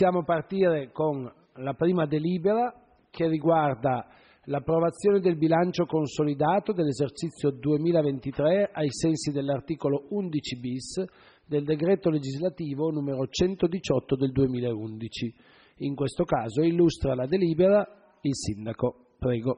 Possiamo partire con la prima delibera che riguarda l'approvazione del bilancio consolidato dell'esercizio 2023 ai sensi dell'articolo 11 bis del decreto legislativo numero 118 del 2011. In questo caso illustra la delibera il sindaco. Prego.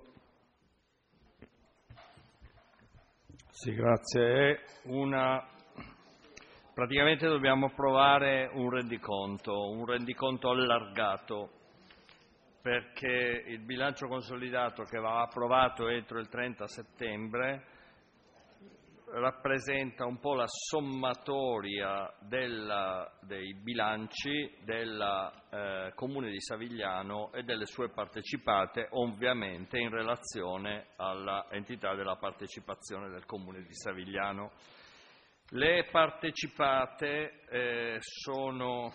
Sì, grazie. Praticamente dobbiamo approvare un rendiconto allargato, perché il bilancio consolidato che va approvato entro il 30 settembre rappresenta un po' la sommatoria dei bilanci del Comune di Savigliano e delle sue partecipate, ovviamente in relazione all'entità della partecipazione del Comune di Savigliano. Le partecipate sono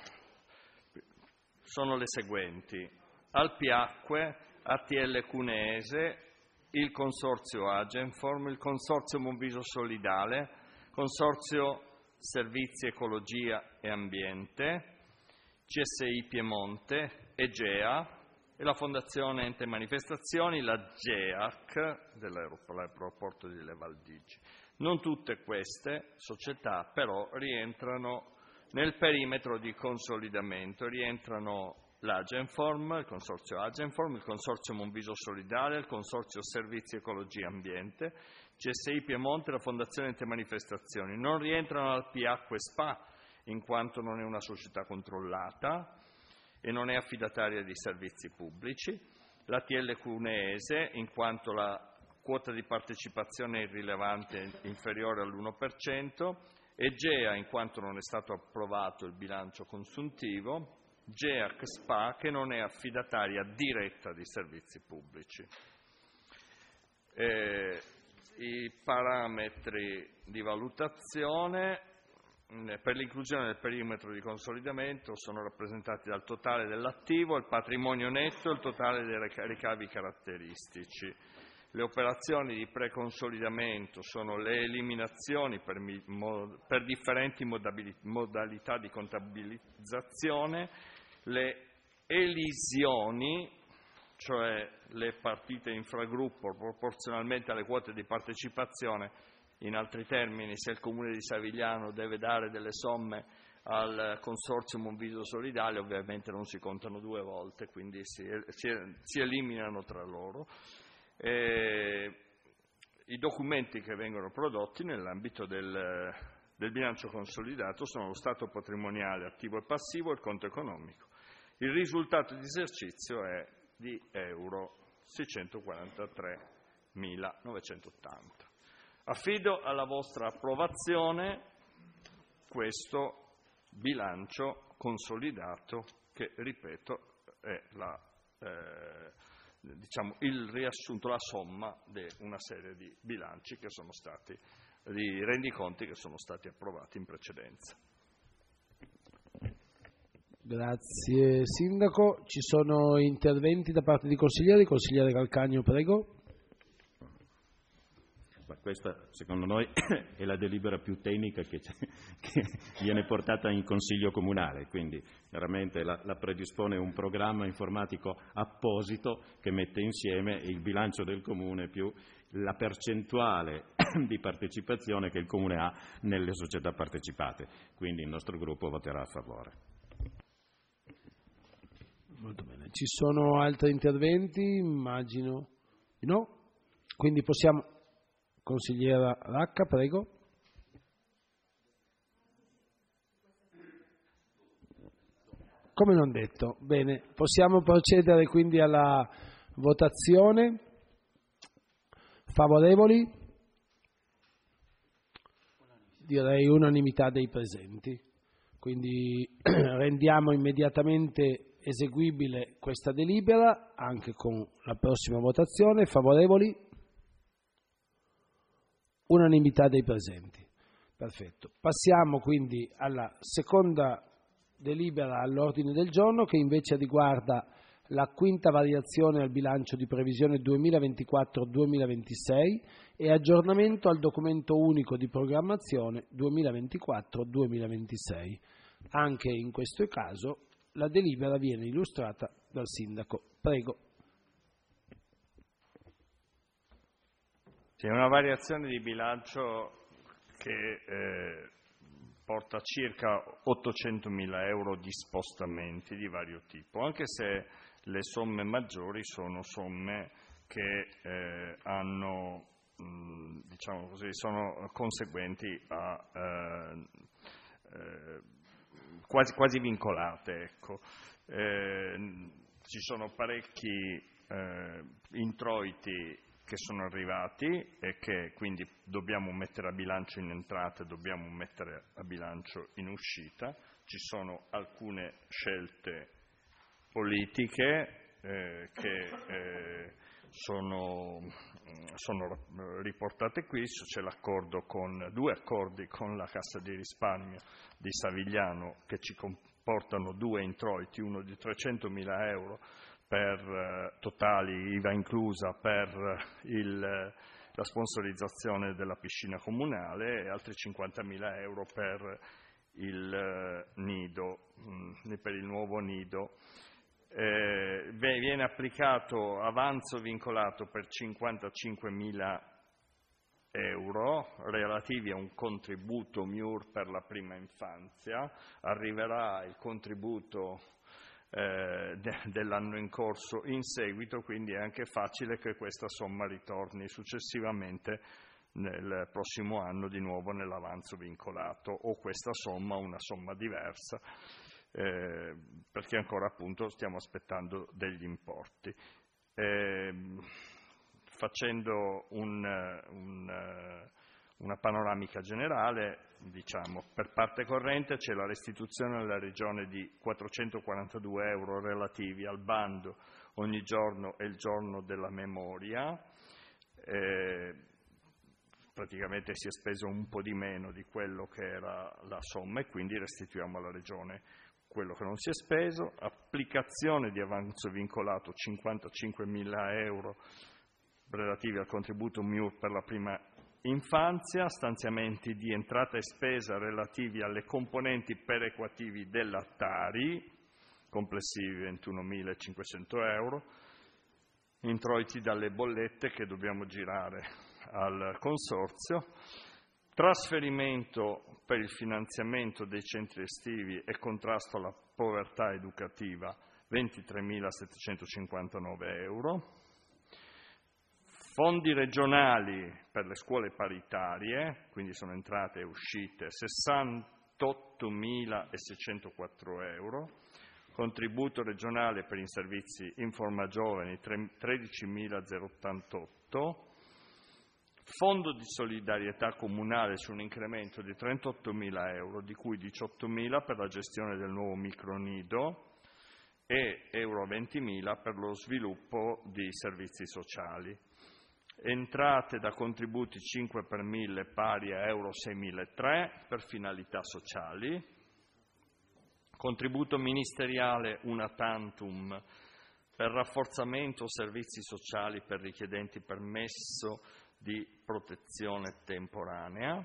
le seguenti: Alpiacque, ATL Cuneese, il Consorzio Agenform, il Consorzio Monviso Solidale, Consorzio Servizi Ecologia e Ambiente, CSI Piemonte, EGEA e la Fondazione Ente Manifestazioni, la GEAC dell'aeroporto di Le Valdigi. Non tutte queste società però rientrano nel perimetro di consolidamento, rientrano l'Agenform, il Consorzio Agenform, il Consorzio Monviso Solidale, il Consorzio Servizi Ecologia e Ambiente, CSI Piemonte e la Fondazione Ente Manifestazioni. Non rientrano Alpiacque SPA in quanto non è una società controllata e non è affidataria di servizi pubblici, l'ATL Cuneese in quanto la quota di partecipazione è irrilevante, inferiore all'1%, EGEA in quanto non è stato approvato il bilancio consuntivo, GEAC SPA che non è affidataria diretta di servizi pubblici. I parametri di valutazione per l'inclusione del perimetro di consolidamento sono rappresentati dal totale dell'attivo, il patrimonio netto e il totale dei ricavi caratteristici. Le operazioni di preconsolidamento sono le eliminazioni per differenti modalità di contabilizzazione, le elisioni, cioè le partite infragruppo proporzionalmente alle quote di partecipazione. In altri termini, se il Comune di Savigliano deve dare delle somme al Consorzio Monviso Solidale, ovviamente non si contano due volte, quindi si eliminano tra loro. I documenti che vengono prodotti nell'ambito del bilancio consolidato sono lo stato patrimoniale attivo e passivo e il conto economico. Il risultato di esercizio è di euro 643.980. Affido alla vostra approvazione questo bilancio consolidato che, ripeto, è il riassunto, la somma di una serie di bilanci che sono stati, di rendiconti che sono stati approvati in precedenza. Grazie Sindaco. Ci sono interventi da parte di consiglieri. Consigliere Calcagno, prego. Questa secondo noi è la delibera più tecnica che viene portata in Consiglio Comunale, quindi veramente la predispone un programma informatico apposito che mette insieme il bilancio del Comune più la percentuale di partecipazione che il Comune ha nelle società partecipate, quindi il nostro gruppo voterà a favore. Molto bene. Ci sono altri interventi? Immagino di no. Quindi possiamo... Consigliera Racca, prego. Come non detto. Bene, possiamo procedere quindi alla votazione. Favorevoli? Direi unanimità dei presenti. Quindi rendiamo immediatamente eseguibile questa delibera anche con la prossima votazione. Favorevoli? Unanimità dei presenti. Perfetto. Passiamo quindi alla seconda delibera all'ordine del giorno, che invece riguarda la quinta variazione al bilancio di previsione 2024-2026 e aggiornamento al documento unico di programmazione 2024-2026. Anche in questo caso La delibera viene illustrata dal sindaco. Prego. C'è una variazione di bilancio che porta a circa 800.000 euro di spostamenti di vario tipo, anche se le somme maggiori sono somme che hanno, diciamo così, sono conseguenti a quasi vincolate. Ecco. Ci sono parecchi introiti che sono arrivati e che quindi dobbiamo mettere a bilancio in entrata e dobbiamo mettere a bilancio in uscita. Ci sono alcune scelte politiche che sono riportate qui. C'è due accordi con la Cassa di risparmio di Savigliano che ci comportano due introiti, uno di 300.000 euro per totali, IVA inclusa, per la sponsorizzazione della piscina comunale e altri 50.000 euro per il nido, per il nuovo nido. Viene applicato avanzo vincolato per 55.000 euro relativi a un contributo MIUR per la prima infanzia. Arriverà il contributo dell'anno in corso in seguito, quindi è anche facile che questa somma ritorni successivamente nel prossimo anno di nuovo nell'avanzo vincolato, o questa somma una somma diversa, perché ancora appunto stiamo aspettando degli importi. Facendo una panoramica generale, diciamo, per parte corrente c'è la restituzione alla Regione di 442 euro relativi al bando Ogni giorno è il giorno della memoria. Praticamente si è speso un po' di meno di quello che era la somma e quindi restituiamo alla Regione quello che non si è speso. Applicazione di avanzo vincolato 55.000 euro relativi al contributo MIUR per la prima infanzia, stanziamenti di entrata e spesa relativi alle componenti perequativi della Tari, complessivi 21.500 euro, introiti dalle bollette che dobbiamo girare al consorzio, trasferimento per il finanziamento dei centri estivi e contrasto alla povertà educativa 23.759 euro, fondi regionali per le scuole paritarie, quindi sono entrate e uscite 68.604 euro, contributo regionale per i servizi Informa Giovani 13.088, fondo di solidarietà comunale su un incremento di 38.000 euro, di cui 18.000 per la gestione del nuovo micronido e euro 20.000 per lo sviluppo di servizi sociali. Entrate da contributi 5 per 1000 pari a euro 6.003 per finalità sociali, contributo ministeriale una tantum per rafforzamento servizi sociali per richiedenti permesso di protezione temporanea,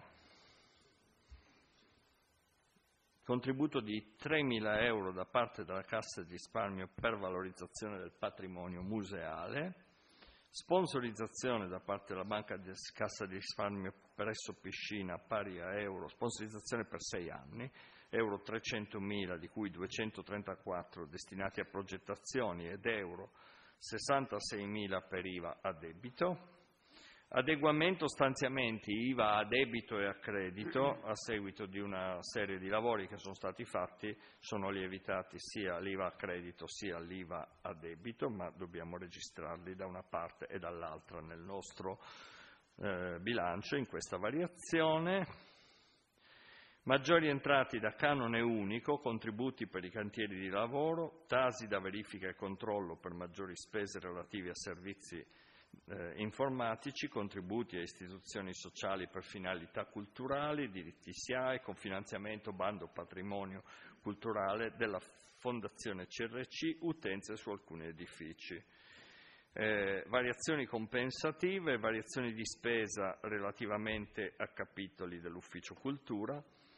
contributo di 3.000 euro da parte della Cassa di risparmio per valorizzazione del patrimonio museale, sponsorizzazione da parte della Banca di Cassa di risparmio presso piscina pari a euro, sponsorizzazione per 6 anni, euro 300.000 di cui 234 destinati a progettazioni ed euro 66.000 per IVA a debito, adeguamento stanziamenti IVA a debito e a credito a seguito di una serie di lavori che sono stati fatti, sono lievitati sia l'IVA a credito sia l'IVA a debito, ma dobbiamo registrarli da una parte e dall'altra nel nostro bilancio in questa variazione. Maggiori entrate da canone unico, contributi per i cantieri di lavoro, tasi da verifica e controllo per maggiori spese relative a servizi informatici, contributi a istituzioni sociali per finalità culturali, diritti SIAE, con finanziamento bando patrimonio culturale della Fondazione CRC, utenze su alcuni edifici. Variazioni compensative, variazioni di spesa relativamente a capitoli dell'Ufficio Cultura,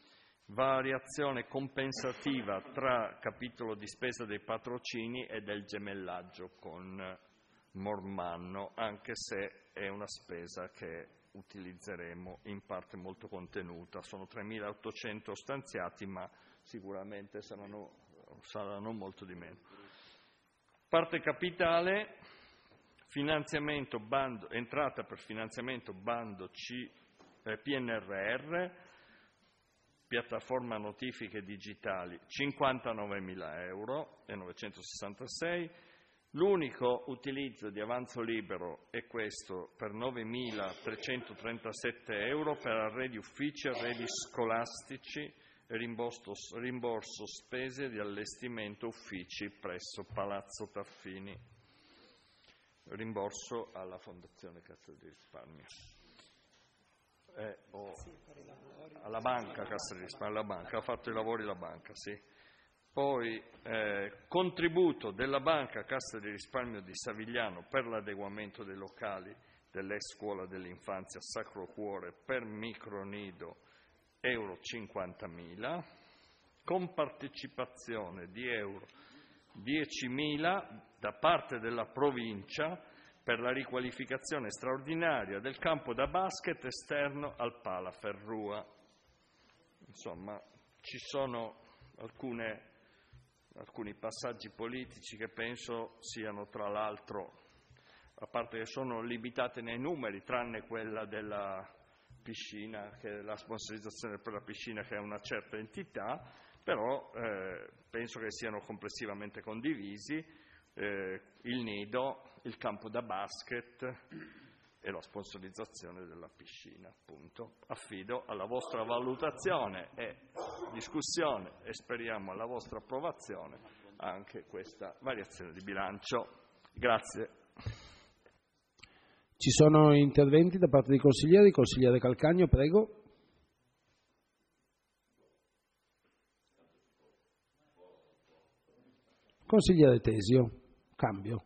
variazione compensativa tra capitolo di spesa dei patrocini e del gemellaggio con Mormanno, anche se è una spesa che utilizzeremo in parte molto contenuta. Sono 3.800 stanziati, ma sicuramente saranno molto di meno. Parte capitale, finanziamento bando, entrata per finanziamento bando PNRR, piattaforma notifiche digitali, 59.000 euro e 966. L'unico utilizzo di avanzo libero è questo per 9.337 euro per arredi uffici, arredi scolastici e rimborso spese di allestimento uffici presso Palazzo Taffini. Rimborso alla Fondazione Cassa di Risparmio. Alla banca Cassa di Risparmio, la banca, ha fatto i lavori la banca, sì. Poi contributo della banca Cassa di Risparmio di Savigliano per l'adeguamento dei locali dell'ex scuola dell'infanzia Sacro Cuore per micronido euro 50.000, con partecipazione di euro 10.000 da parte della provincia per la riqualificazione straordinaria del campo da basket esterno al Pala Ferrua. Insomma, ci sono alcuni passaggi politici che penso siano, tra l'altro, a parte che sono limitate nei numeri, tranne quella della piscina, che è la sponsorizzazione per la piscina, che è una certa entità, però penso che siano complessivamente condivisi il nido, il campo da basket e la sponsorizzazione della piscina, appunto. Affido alla vostra valutazione e discussione e speriamo alla vostra approvazione anche questa variazione di bilancio. Grazie. Ci sono interventi da parte dei consiglieri. Consigliere Calcagno, prego. Consigliere Tesio, cambio.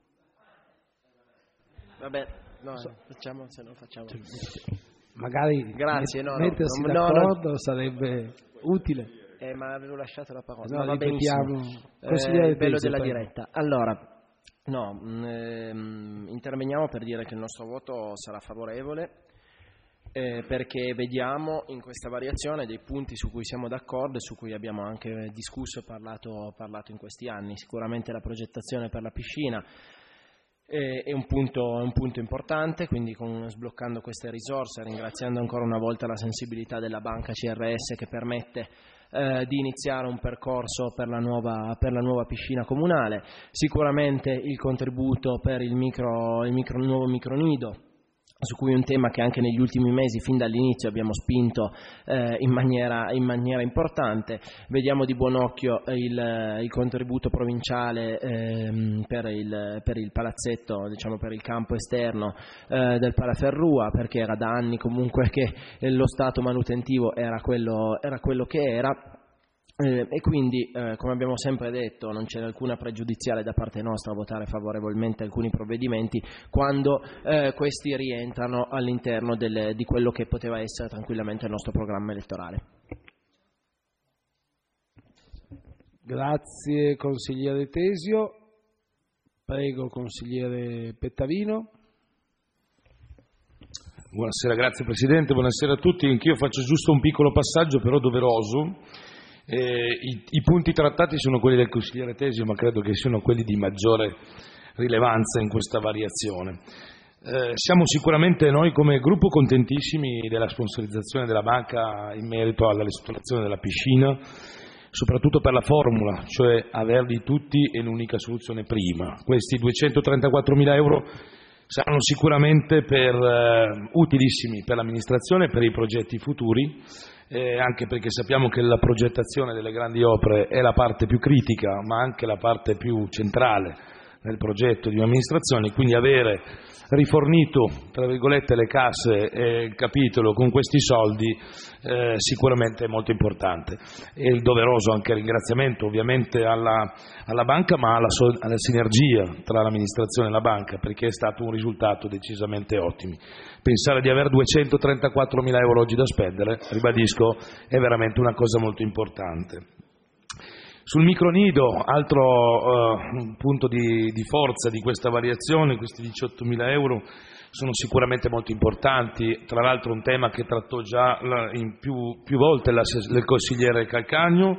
Vabbè, no, facciamo, se no facciamo. Magari grazie, mettersi d'accordo sarebbe utile. Ma avevo lasciato la parola. No, va benissimo. Consigliere il bello Tesio, della prego. diretta. Allora, interveniamo per dire che il nostro voto sarà favorevole. Perché vediamo in questa variazione dei punti su cui siamo d'accordo e su cui abbiamo anche discusso e parlato in questi anni. Sicuramente la progettazione per la piscina è un punto importante, quindi sbloccando queste risorse, ringraziando ancora una volta la sensibilità della banca CRS che permette di iniziare un percorso per la nuova piscina comunale, sicuramente il contributo per il nuovo micronido, su cui è un tema che anche negli ultimi mesi, fin dall'inizio, abbiamo spinto in maniera importante. Vediamo di buon occhio il contributo provinciale per il palazzetto, diciamo per il campo esterno del Palaferrua, perché era da anni comunque che lo stato manutentivo era quello che era. E quindi, come abbiamo sempre detto, non c'è alcuna pregiudiziale da parte nostra a votare favorevolmente alcuni provvedimenti quando questi rientrano all'interno di quello che poteva essere tranquillamente il nostro programma elettorale. Grazie consigliere Tesio. Prego consigliere Pettavino. Buonasera, grazie Presidente, buonasera a tutti. Anch'io faccio giusto un piccolo passaggio però doveroso. I punti trattati sono quelli del consigliere Tesio, ma credo che siano quelli di maggiore rilevanza in questa variazione. Siamo sicuramente noi come gruppo contentissimi della sponsorizzazione della banca in merito alla ristrutturazione della piscina, soprattutto per la formula, cioè averli tutti in un'unica soluzione prima. Questi 234.000 euro saranno sicuramente utilissimi per l'amministrazione e per i progetti futuri, anche perché sappiamo che la progettazione delle grandi opere è la parte più critica, ma anche la parte più centrale nel progetto di un'amministrazione, quindi avere rifornito, tra virgolette, le casse e il capitolo con questi soldi sicuramente è molto importante. E il doveroso anche ringraziamento ovviamente alla banca, ma alla sinergia tra l'amministrazione e la banca, perché è stato un risultato decisamente ottimo. Pensare di avere 234.000 euro oggi da spendere, ribadisco, è veramente una cosa molto importante. Sul micronido, altro punto di forza di questa variazione, questi 18.000 euro sono sicuramente molto importanti, tra l'altro un tema che trattò già più volte il consigliere Calcagno.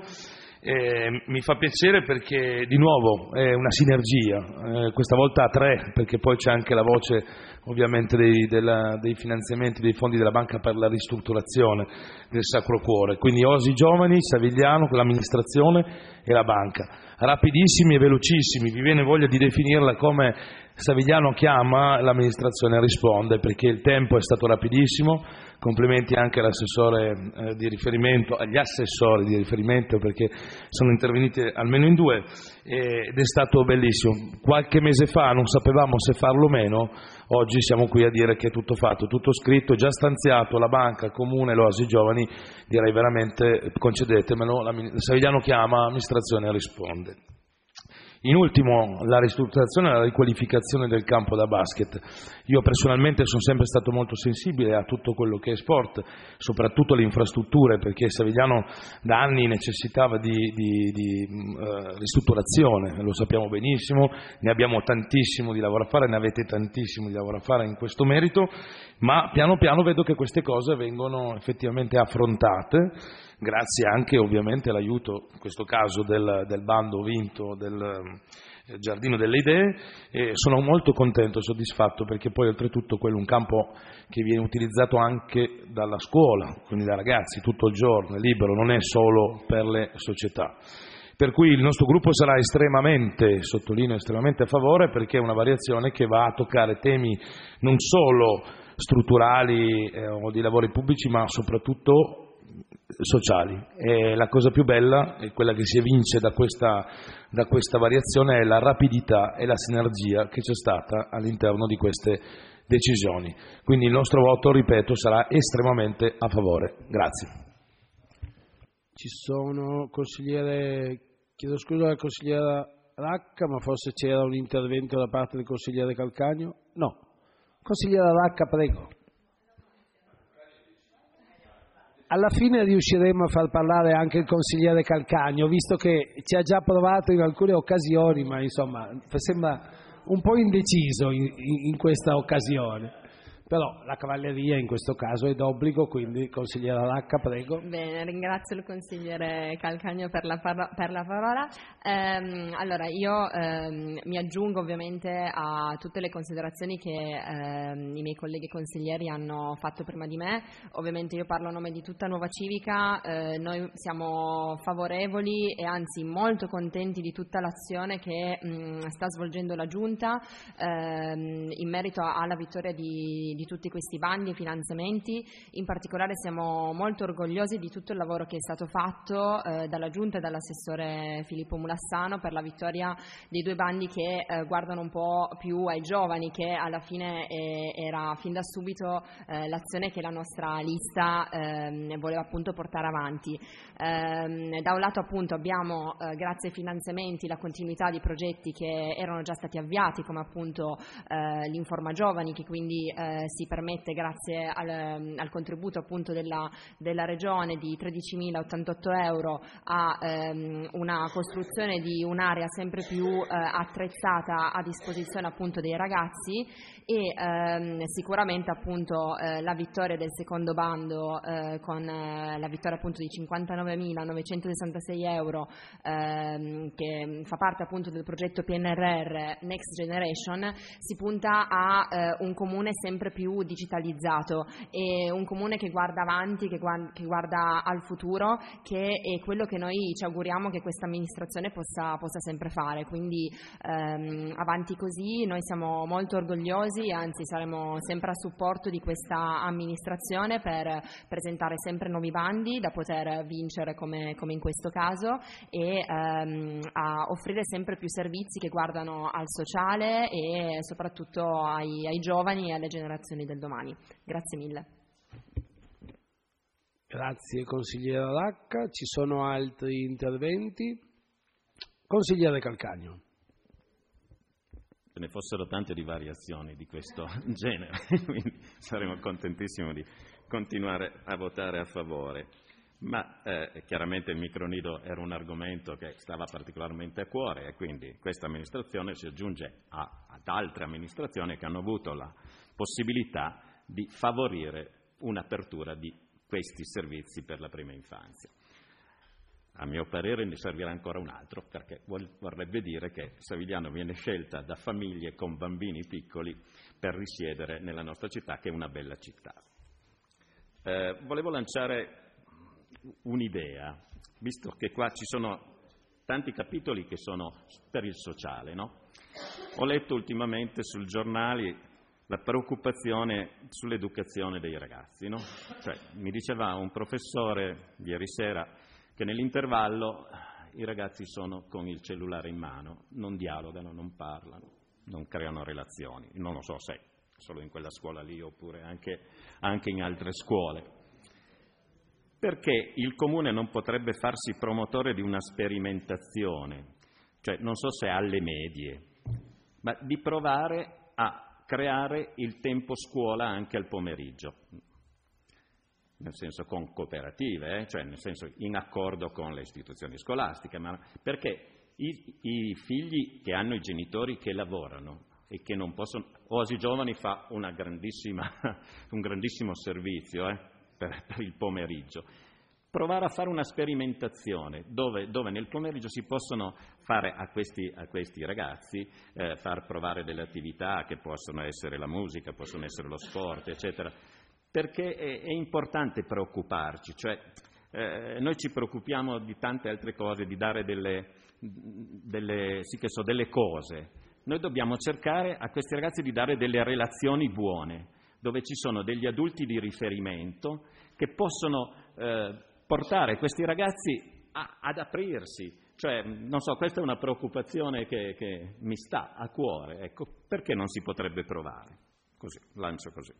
Mi fa piacere perché di nuovo è una sinergia, questa volta a tre, perché poi c'è anche la voce ovviamente dei finanziamenti dei fondi della Banca per la ristrutturazione del Sacro Cuore, quindi Oasi Giovani, Savigliano, l'amministrazione e la banca, rapidissimi e velocissimi, vi viene voglia di definirla come Savigliano chiama, l'amministrazione risponde, perché il tempo è stato rapidissimo. Complimenti anche all'assessore di riferimento, agli assessori di riferimento, perché sono intervenuti almeno in due ed è stato bellissimo. Qualche mese fa non sapevamo se farlo o meno, oggi siamo qui a dire che è tutto fatto, tutto scritto, già stanziato, la banca, il comune, l'Oasi Giovani, direi veramente concedetemelo, Savigliano chiama, l'amministrazione risponde. In ultimo, la ristrutturazione e la riqualificazione del campo da basket. Io personalmente sono sempre stato molto sensibile a tutto quello che è sport, soprattutto le infrastrutture, perché Savigliano da anni necessitava di ristrutturazione, lo sappiamo benissimo, ne abbiamo tantissimo di lavoro a fare, ne avete tantissimo di lavoro a fare in questo merito, ma piano piano vedo che queste cose vengono effettivamente affrontate, grazie anche ovviamente all'aiuto, in questo caso del bando vinto del Giardino delle Idee, e sono molto contento e soddisfatto perché poi oltretutto quello è un campo che viene utilizzato anche dalla scuola, quindi da ragazzi tutto il giorno, è libero, non è solo per le società. Per cui il nostro gruppo sarà estremamente, sottolineo estremamente a favore, perché è una variazione che va a toccare temi non solo strutturali o di lavori pubblici, ma soprattutto sociali. E la cosa più bella è quella che si evince da questa variazione, è la rapidità e la sinergia che c'è stata all'interno di queste decisioni. Quindi il nostro voto, ripeto, sarà estremamente a favore. Grazie. Ci sono, consigliere, chiedo scusa alla consigliera Racca, ma forse c'era un intervento da parte del consigliere Calcagno? No. Consigliera Racca, prego. Alla fine riusciremo a far parlare anche il consigliere Calcagno, visto che ci ha già provato in alcune occasioni, ma insomma sembra un po' indeciso in questa occasione. Però la cavalleria in questo caso è d'obbligo, quindi consigliera Racca, prego. Bene, ringrazio il consigliere Calcagno per la parola. Allora, io mi aggiungo ovviamente a tutte le considerazioni che i miei colleghi consiglieri hanno fatto prima di me. Ovviamente io parlo a nome di tutta Nuova Civica, noi siamo favorevoli e anzi molto contenti di tutta l'azione che sta svolgendo la Giunta in merito alla vittoria di tutti questi bandi e finanziamenti. In particolare siamo molto orgogliosi di tutto il lavoro che è stato fatto dalla Giunta e dall'assessore Filippo Mulassano per la vittoria dei due bandi che guardano un po' più ai giovani, che alla fine era fin da subito l'azione che la nostra lista voleva appunto portare avanti. Da un lato appunto abbiamo grazie ai finanziamenti la continuità di progetti che erano già stati avviati, come appunto l'Informa Giovani, che quindi si permette grazie al contributo appunto della Regione di 13.088 euro a una costruzione di un'area sempre più attrezzata a disposizione appunto dei ragazzi, e sicuramente appunto la vittoria del secondo bando con la vittoria appunto di 59.966 euro che fa parte appunto del progetto PNRR Next Generation, si punta a un comune sempre sempre più digitalizzato, e un comune che guarda avanti, che guarda al futuro, che è quello che noi ci auguriamo che questa amministrazione possa sempre fare. Quindi avanti così, noi siamo molto orgogliosi, anzi saremo sempre a supporto di questa amministrazione per presentare sempre nuovi bandi da poter vincere come in questo caso, e a offrire sempre più servizi che guardano al sociale e soprattutto ai giovani e alle generazioni del domani. Grazie mille. Grazie consigliera Lacca. Ci sono altri interventi? Consigliere Calcagno. Se ne fossero tante di variazioni di questo genere, quindi saremo contentissimi di continuare a votare a favore. Ma chiaramente il micronido era un argomento che stava particolarmente a cuore, e quindi questa amministrazione si aggiunge ad altre amministrazioni che hanno avuto la possibilità di favorire un'apertura di questi servizi per la prima infanzia. A mio parere ne servirà ancora un altro, perché vorrebbe dire che Savigliano viene scelta da famiglie con bambini piccoli per risiedere nella nostra città, che è una bella città. Volevo lanciare un'idea, visto che qua ci sono tanti capitoli che sono per il sociale, no? Ho letto ultimamente sui giornali la preoccupazione sull'educazione dei ragazzi, no? Cioè, mi diceva un professore ieri sera che nell'intervallo i ragazzi sono con il cellulare in mano, non dialogano, non parlano, non creano relazioni. Non lo so se solo in quella scuola lì oppure anche in altre scuole. Perché il Comune non potrebbe farsi promotore di una sperimentazione, cioè non so se alle medie, ma di provare a creare il tempo scuola anche al pomeriggio, nel senso con cooperative, cioè nel senso in accordo con le istituzioni scolastiche, ma perché i figli che hanno i genitori che lavorano e che non possono, Oasi Giovani fa un grandissimo servizio per il pomeriggio. Provare a fare una sperimentazione dove nel pomeriggio si possono fare a questi ragazzi, far provare delle attività che possono essere la musica, possono essere lo sport, eccetera, perché è importante preoccuparci, cioè noi ci preoccupiamo di tante altre cose, di dare delle cose. Noi dobbiamo cercare a questi ragazzi di dare delle relazioni buone, dove ci sono degli adulti di riferimento che possono portare questi ragazzi ad aprirsi. Cioè, non so, questa è una preoccupazione che mi sta a cuore, ecco, perché non si potrebbe provare? Così, lancio così.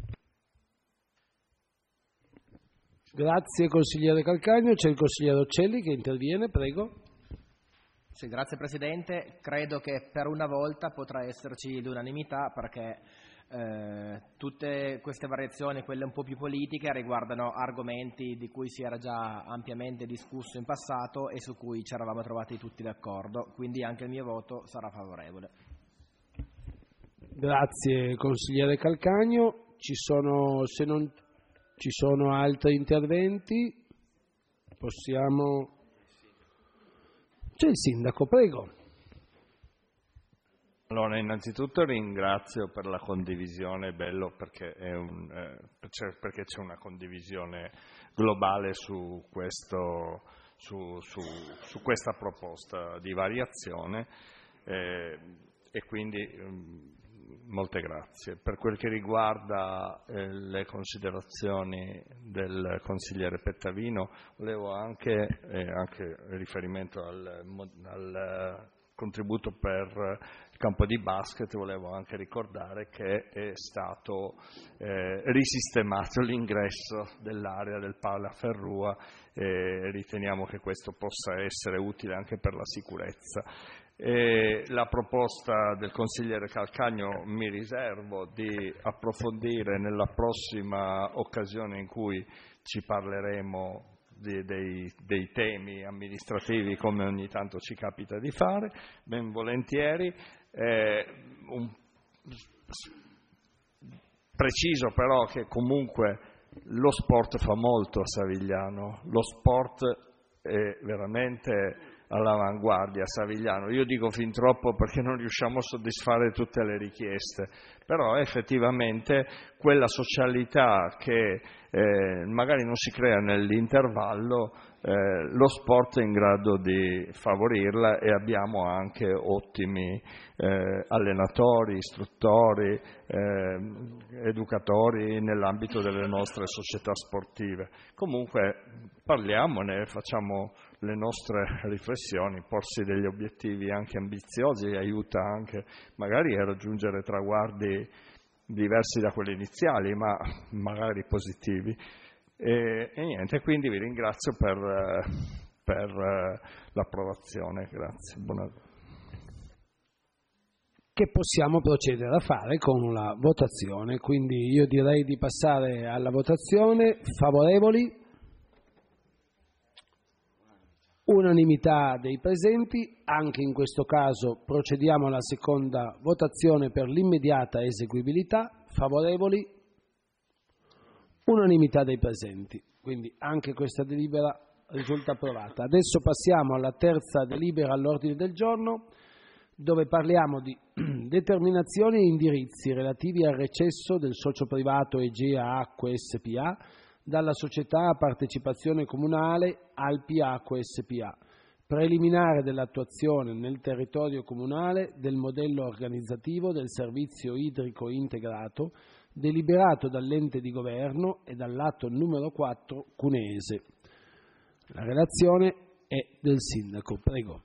Grazie consigliere Calcagno. C'è il consigliere Occelli che interviene, prego. Sì, grazie Presidente. Credo che per una volta potrà esserci l'unanimità, perché tutte queste variazioni, quelle un po' più politiche, riguardano argomenti di cui si era già ampiamente discusso in passato e su cui ci eravamo trovati tutti d'accordo, quindi anche il mio voto sarà favorevole. Grazie consigliere Calcagno. Se non ci sono altri interventi, possiamo... C'è il sindaco, prego. Allora, innanzitutto ringrazio per la condivisione, è bello perché perché c'è una condivisione globale su questa proposta di variazione, e quindi molte grazie. Per quel che riguarda le considerazioni del consigliere Pettavino, volevo anche riferimento al contributo per il campo di basket, volevo anche ricordare che è stato risistemato l'ingresso dell'area del Pala Ferrua, e riteniamo che questo possa essere utile anche per la sicurezza. La proposta del consigliere Calcagno mi riservo di approfondire nella prossima occasione in cui ci parleremo dei temi amministrativi, come ogni tanto ci capita di fare, ben volentieri. Preciso però che comunque lo sport fa molto a Savigliano, lo sport è veramente all'avanguardia, Savigliano. Io dico fin troppo perché non riusciamo a soddisfare tutte le richieste, però effettivamente quella socialità che magari non si crea nell'intervallo, lo sport è in grado di favorirla, e abbiamo anche ottimi allenatori, istruttori, educatori nell'ambito delle nostre società sportive. Comunque parliamone, facciamo le nostre riflessioni. Porsi degli obiettivi anche ambiziosi aiuta anche magari a raggiungere traguardi diversi da quelli iniziali, ma magari positivi. E niente, quindi vi ringrazio per l'approvazione. Grazie. Che possiamo procedere a fare con la votazione, quindi io direi di passare alla votazione. Favorevoli? Unanimità dei presenti. Anche in questo caso procediamo alla seconda votazione per l'immediata eseguibilità. Favorevoli? Unanimità dei presenti, quindi anche questa delibera risulta approvata. Adesso passiamo alla terza delibera all'ordine del giorno, dove parliamo di determinazioni e indirizzi relativi al recesso del socio privato Egea Acque SpA dalla società a partecipazione comunale Alpi Acque SpA, preliminare dell'attuazione nel territorio comunale del modello organizzativo del servizio idrico integrato deliberato dall'ente di governo e dall'atto numero 4 cuneese. La relazione è del sindaco. Prego.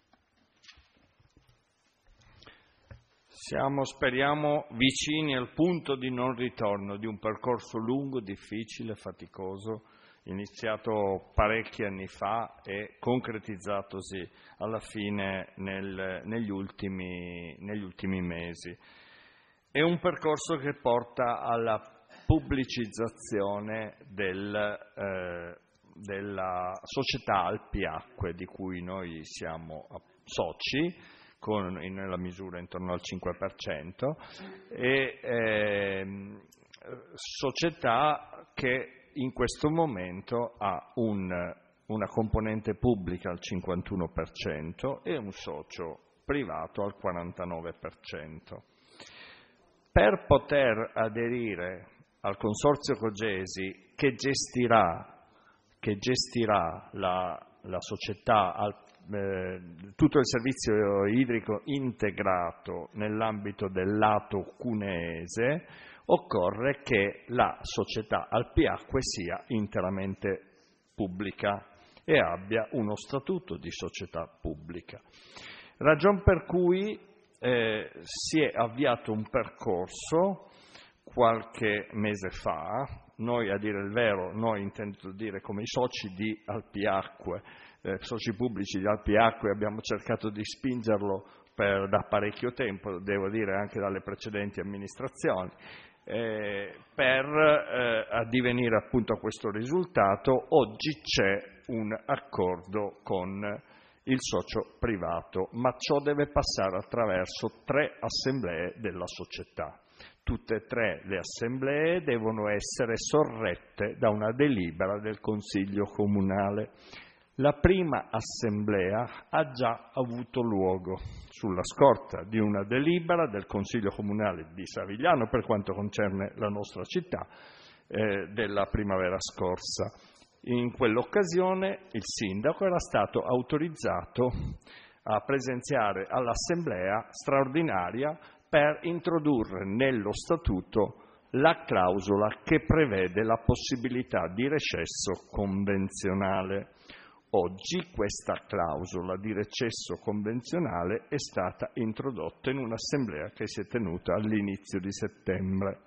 Siamo, speriamo, vicini al punto di non ritorno di un percorso lungo, difficile, faticoso, iniziato parecchi anni fa e concretizzatosi alla fine negli ultimi mesi. È un percorso che porta alla pubblicizzazione della società Alpi Acque, di cui noi siamo soci, nella misura intorno al 5%, e società che in questo momento ha una componente pubblica al 51% e un socio privato al 49%. Per poter aderire al Consorzio Cogesi che gestirà la società, tutto il servizio idrico integrato nell'ambito del lato cuneese, occorre che la società Alpi Acque sia interamente pubblica e abbia uno statuto di società pubblica. Ragion per cui si è avviato un percorso qualche mese fa. Noi, a dire il vero, intendo dire come i soci di Alpi Acque, soci pubblici di Alpi Acque, abbiamo cercato di spingerlo da parecchio tempo, devo dire anche dalle precedenti amministrazioni, per addivenire appunto a questo risultato. Oggi c'è un accordo con il socio privato, ma ciò deve passare attraverso 3 assemblee della società. Tutte e 3 le assemblee devono essere sorrette da una delibera del Consiglio Comunale. La prima assemblea ha già avuto luogo sulla scorta di una delibera del Consiglio Comunale di Savigliano, per quanto concerne la nostra città, della primavera scorsa. In quell'occasione il sindaco era stato autorizzato a presenziare all'assemblea straordinaria per introdurre nello statuto la clausola che prevede la possibilità di recesso convenzionale. Oggi questa clausola di recesso convenzionale è stata introdotta in un'assemblea che si è tenuta all'inizio di settembre.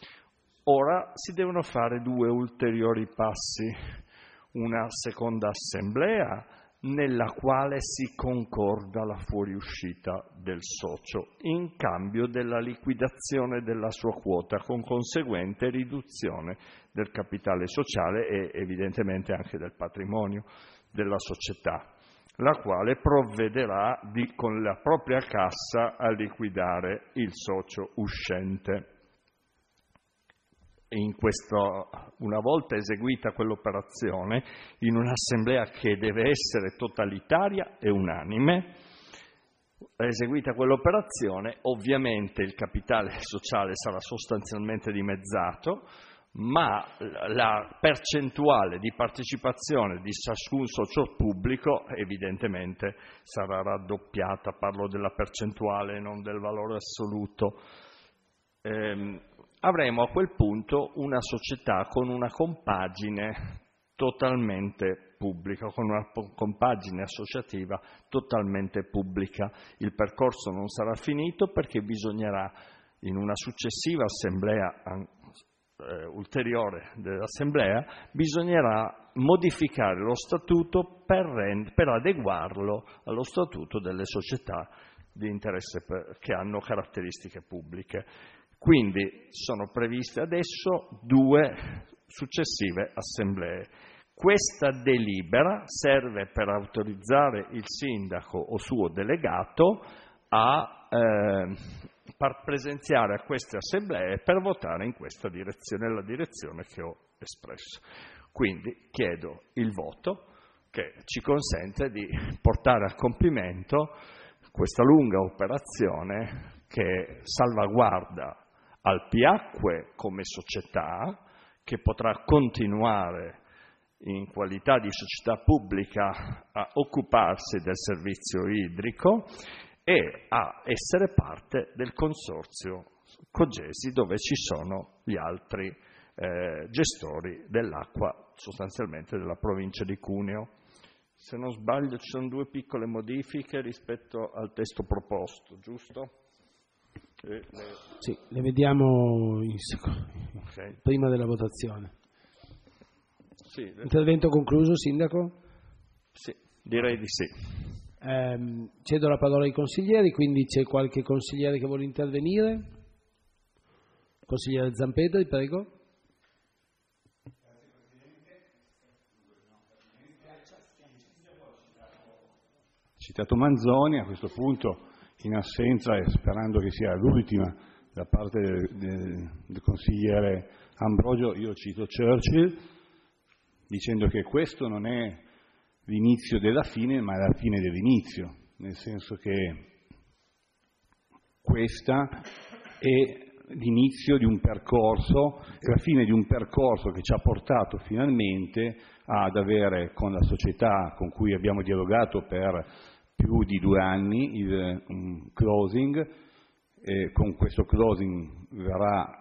Ora si devono fare 2 ulteriori passi, una seconda assemblea nella quale si concorda la fuoriuscita del socio in cambio della liquidazione della sua quota, con conseguente riduzione del capitale sociale e evidentemente anche del patrimonio della società, la quale provvederà con la propria cassa a liquidare il socio uscente. una volta eseguita quell'operazione, in un'assemblea che deve essere totalitaria e unanime, eseguita quell'operazione, ovviamente il capitale sociale sarà sostanzialmente dimezzato, ma la percentuale di partecipazione di ciascun socio pubblico evidentemente sarà raddoppiata. Parlo della percentuale, non del valore assoluto. Avremo a quel punto una società con una compagine totalmente pubblica, con una compagine associativa totalmente pubblica. Il percorso non sarà finito perché bisognerà, in una successiva assemblea ulteriore dell'assemblea, bisognerà modificare lo statuto per adeguarlo allo statuto delle società di interesse che hanno caratteristiche pubbliche. Quindi sono previste adesso 2 successive assemblee. Questa delibera serve per autorizzare il sindaco o suo delegato a presenziare a queste assemblee per votare in questa direzione, la direzione che ho espresso. Quindi chiedo il voto che ci consente di portare a compimento questa lunga operazione che salvaguarda Alpiacque come società, che potrà continuare in qualità di società pubblica a occuparsi del servizio idrico e a essere parte del consorzio Cogesi, dove ci sono gli altri gestori dell'acqua, sostanzialmente della provincia di Cuneo. Se non sbaglio ci sono 2 piccole modifiche rispetto al testo proposto, giusto? Sì, le vediamo Okay. prima della votazione. Sì, Intervento concluso, Sindaco? sì, direi di sì. Cedo la parola ai consiglieri, quindi c'è qualche consigliere che vuole intervenire? Consigliere Zampedri, prego. Citato Manzoni, a questo punto, in assenza e sperando che sia l'ultima da parte del consigliere Ambrogio, io cito Churchill, dicendo che questo non è l'inizio della fine, ma è la fine dell'inizio, nel senso che questa è l'inizio di un percorso, è la fine di un percorso che ci ha portato finalmente ad avere con la società con cui abbiamo dialogato per più di 2 anni il closing. Con questo closing verrà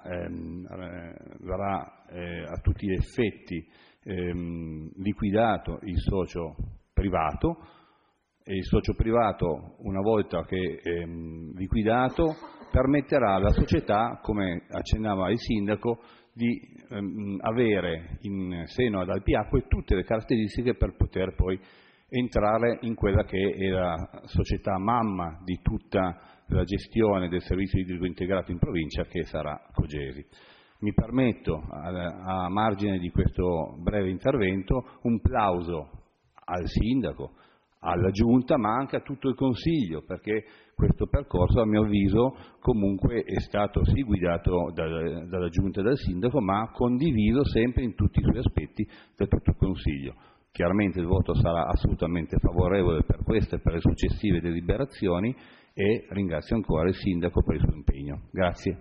a tutti gli effetti liquidato il socio privato, e il socio privato, una volta che liquidato, permetterà alla società, come accennava il sindaco, di avere in seno ad Alpiacque tutte le caratteristiche per poter poi entrare in quella che è la società mamma di tutta la gestione del servizio idrico integrato in provincia, che sarà Cogesi. Mi permetto, a margine di questo breve intervento, un plauso al sindaco, alla giunta, ma anche a tutto il consiglio, perché questo percorso, a mio avviso, comunque è stato sì guidato dalla giunta e dal sindaco, ma condiviso sempre in tutti i suoi aspetti da tutto il consiglio. Chiaramente il voto sarà assolutamente favorevole per queste e per le successive deliberazioni, e ringrazio ancora il sindaco per il suo impegno. Grazie.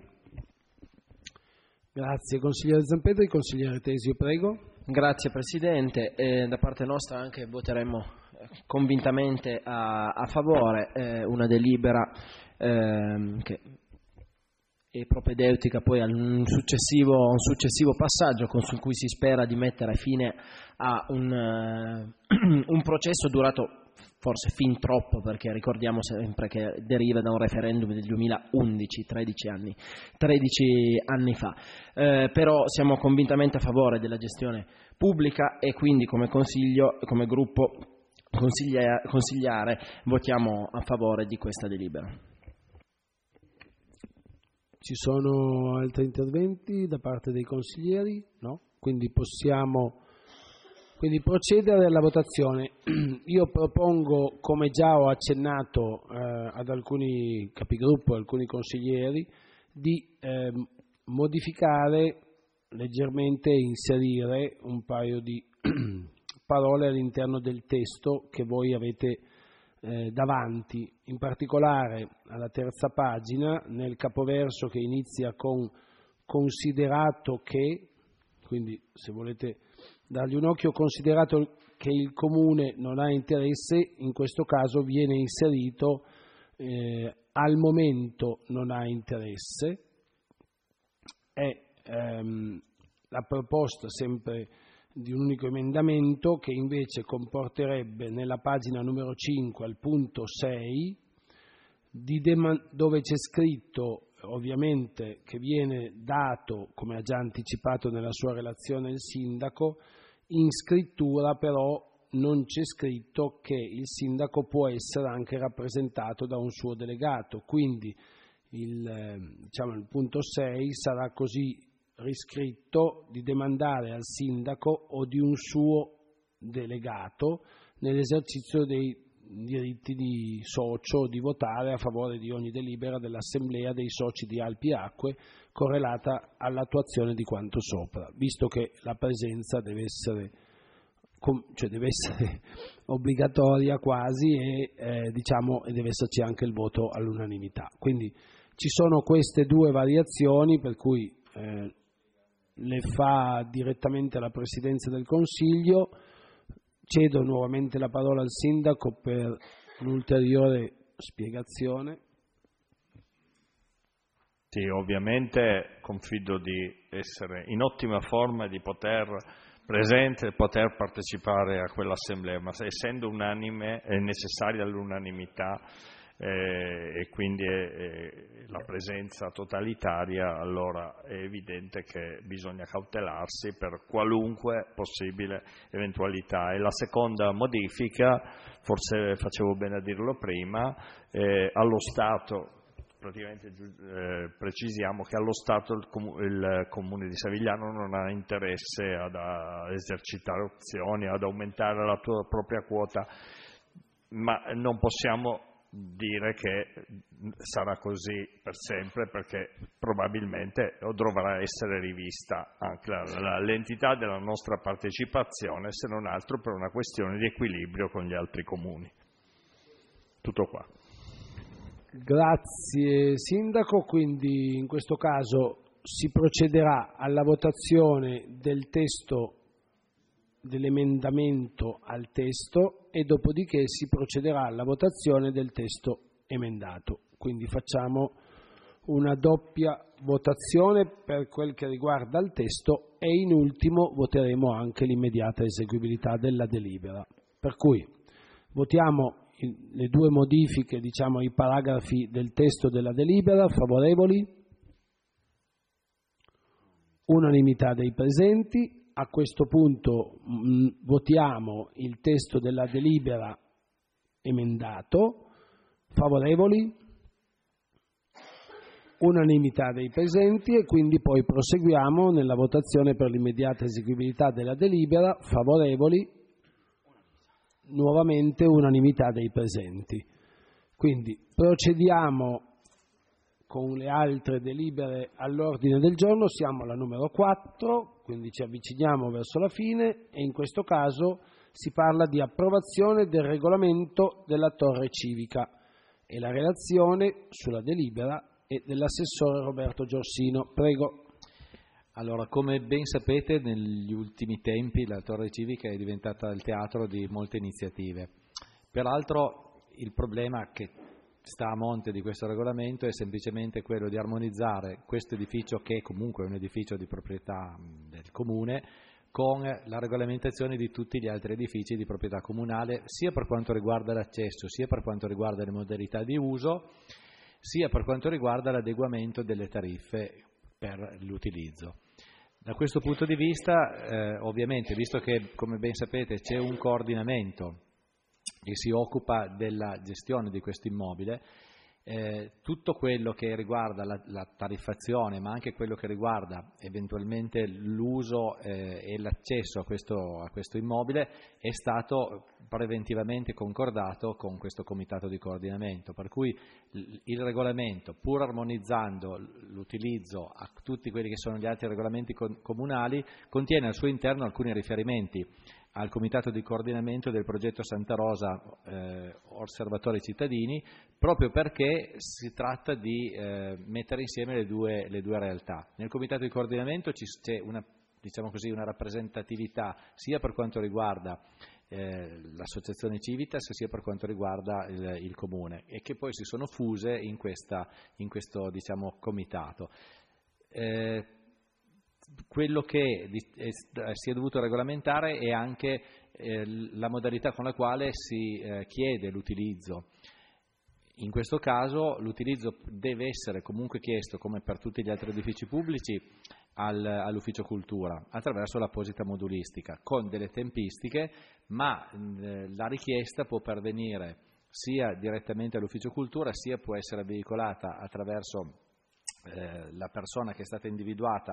Grazie, consigliere Zampedri. Consigliere Tesio, prego. Grazie Presidente, da parte nostra anche voteremo convintamente a favore, una delibera che è propedeutica poi a un successivo passaggio su cui si spera di mettere fine a un processo durato forse fin troppo, perché ricordiamo sempre che deriva da un referendum del 2011, 13 anni fa. Però siamo convintamente a favore della gestione pubblica e quindi come consiglio, come gruppo consigliare, votiamo a favore di questa delibera. Ci sono altri interventi da parte dei consiglieri? No? Quindi possiamo procedere alla votazione. Io propongo, come già ho accennato ad alcuni capigruppo, alcuni consiglieri, di modificare leggermente inserire un paio di parole all'interno del testo che voi avete davanti, in particolare alla terza pagina, nel capoverso che inizia con considerato che, quindi se volete dargli un occhio, considerato che il comune non ha interesse, in questo caso viene inserito al momento non ha interesse. È la proposta sempre di un unico emendamento che invece comporterebbe nella pagina numero 5 al punto 6 dove c'è scritto ovviamente che viene dato, come ha già anticipato nella sua relazione il sindaco, in scrittura però non c'è scritto che il sindaco può essere anche rappresentato da un suo delegato, quindi il punto 6 sarà così riscritto di demandare al sindaco o di un suo delegato nell'esercizio dei diritti di socio di votare a favore di ogni delibera dell'assemblea dei soci di Alpi Acque correlata all'attuazione di quanto sopra, visto che la presenza deve essere obbligatoria quasi e deve esserci anche il voto all'unanimità. Quindi ci sono queste due variazioni per cui le fa direttamente la Presidenza del Consiglio. Cedo nuovamente la parola al Sindaco per un'ulteriore spiegazione. Sì, ovviamente confido di essere in ottima forma, di poter presente e poter partecipare a quell'assemblea, ma essendo unanime è necessaria l'unanimità e quindi la presenza totalitaria, allora è evidente che bisogna cautelarsi per qualunque possibile eventualità. E la seconda modifica, forse facevo bene a dirlo prima, allo Stato, praticamente precisiamo che allo Stato il Comune di Savigliano non ha interesse ad esercitare opzioni, ad aumentare la propria quota, ma non possiamo dire che sarà così per sempre, perché probabilmente dovrà essere rivista anche l'entità della nostra partecipazione, se non altro per una questione di equilibrio con gli altri comuni. Tutto qua. Grazie Sindaco, quindi in questo caso si procederà alla votazione del testo dell'emendamento al testo e dopodiché si procederà alla votazione del testo emendato. Quindi facciamo una doppia votazione per quel che riguarda il testo e in ultimo voteremo anche l'immediata eseguibilità della delibera. Per cui votiamo le due modifiche, i paragrafi del testo della delibera. Favorevoli? Unanimità dei presenti. A questo punto votiamo il testo della delibera emendato. Favorevoli? Unanimità dei presenti e quindi poi proseguiamo nella votazione per l'immediata eseguibilità della delibera. Favorevoli? Nuovamente unanimità dei presenti. Quindi procediamo con le altre delibere all'ordine del giorno, siamo alla numero 4, quindi ci avviciniamo verso la fine e in questo caso si parla di approvazione del regolamento della Torre Civica e la relazione sulla delibera è dell'assessore Roberto Giorsino. Prego. Allora, come ben sapete, negli ultimi tempi la Torre Civica è diventata il teatro di molte iniziative. Peraltro il problema che sta a monte di questo regolamento è semplicemente quello di armonizzare questo edificio, che comunque è un edificio di proprietà del Comune, con la regolamentazione di tutti gli altri edifici di proprietà comunale, sia per quanto riguarda l'accesso, sia per quanto riguarda le modalità di uso, sia per quanto riguarda l'adeguamento delle tariffe per l'utilizzo. Da questo punto di vista, ovviamente, visto che, come ben sapete, c'è un coordinamento che si occupa della gestione di questo immobile, tutto quello che riguarda la tariffazione, ma anche quello che riguarda eventualmente l'uso e l'accesso a questo immobile è stato preventivamente concordato con questo comitato di coordinamento, per cui il regolamento, pur armonizzando l'utilizzo a tutti quelli che sono gli altri regolamenti comunali, contiene al suo interno alcuni riferimenti al Comitato di Coordinamento del progetto Santa Rosa Osservatori Cittadini, proprio perché si tratta di mettere insieme le due realtà. Nel Comitato di Coordinamento c'è una rappresentatività sia per quanto riguarda l'associazione Civitas sia per quanto riguarda il comune, e che poi si sono fuse in questo comitato. Quello che si è dovuto regolamentare è anche la modalità con la quale si chiede l'utilizzo. In questo caso l'utilizzo deve essere comunque chiesto, come per tutti gli altri edifici pubblici, all'ufficio cultura attraverso l'apposita modulistica con delle tempistiche, ma la richiesta può pervenire sia direttamente all'ufficio cultura, sia può essere veicolata attraverso la persona che è stata individuata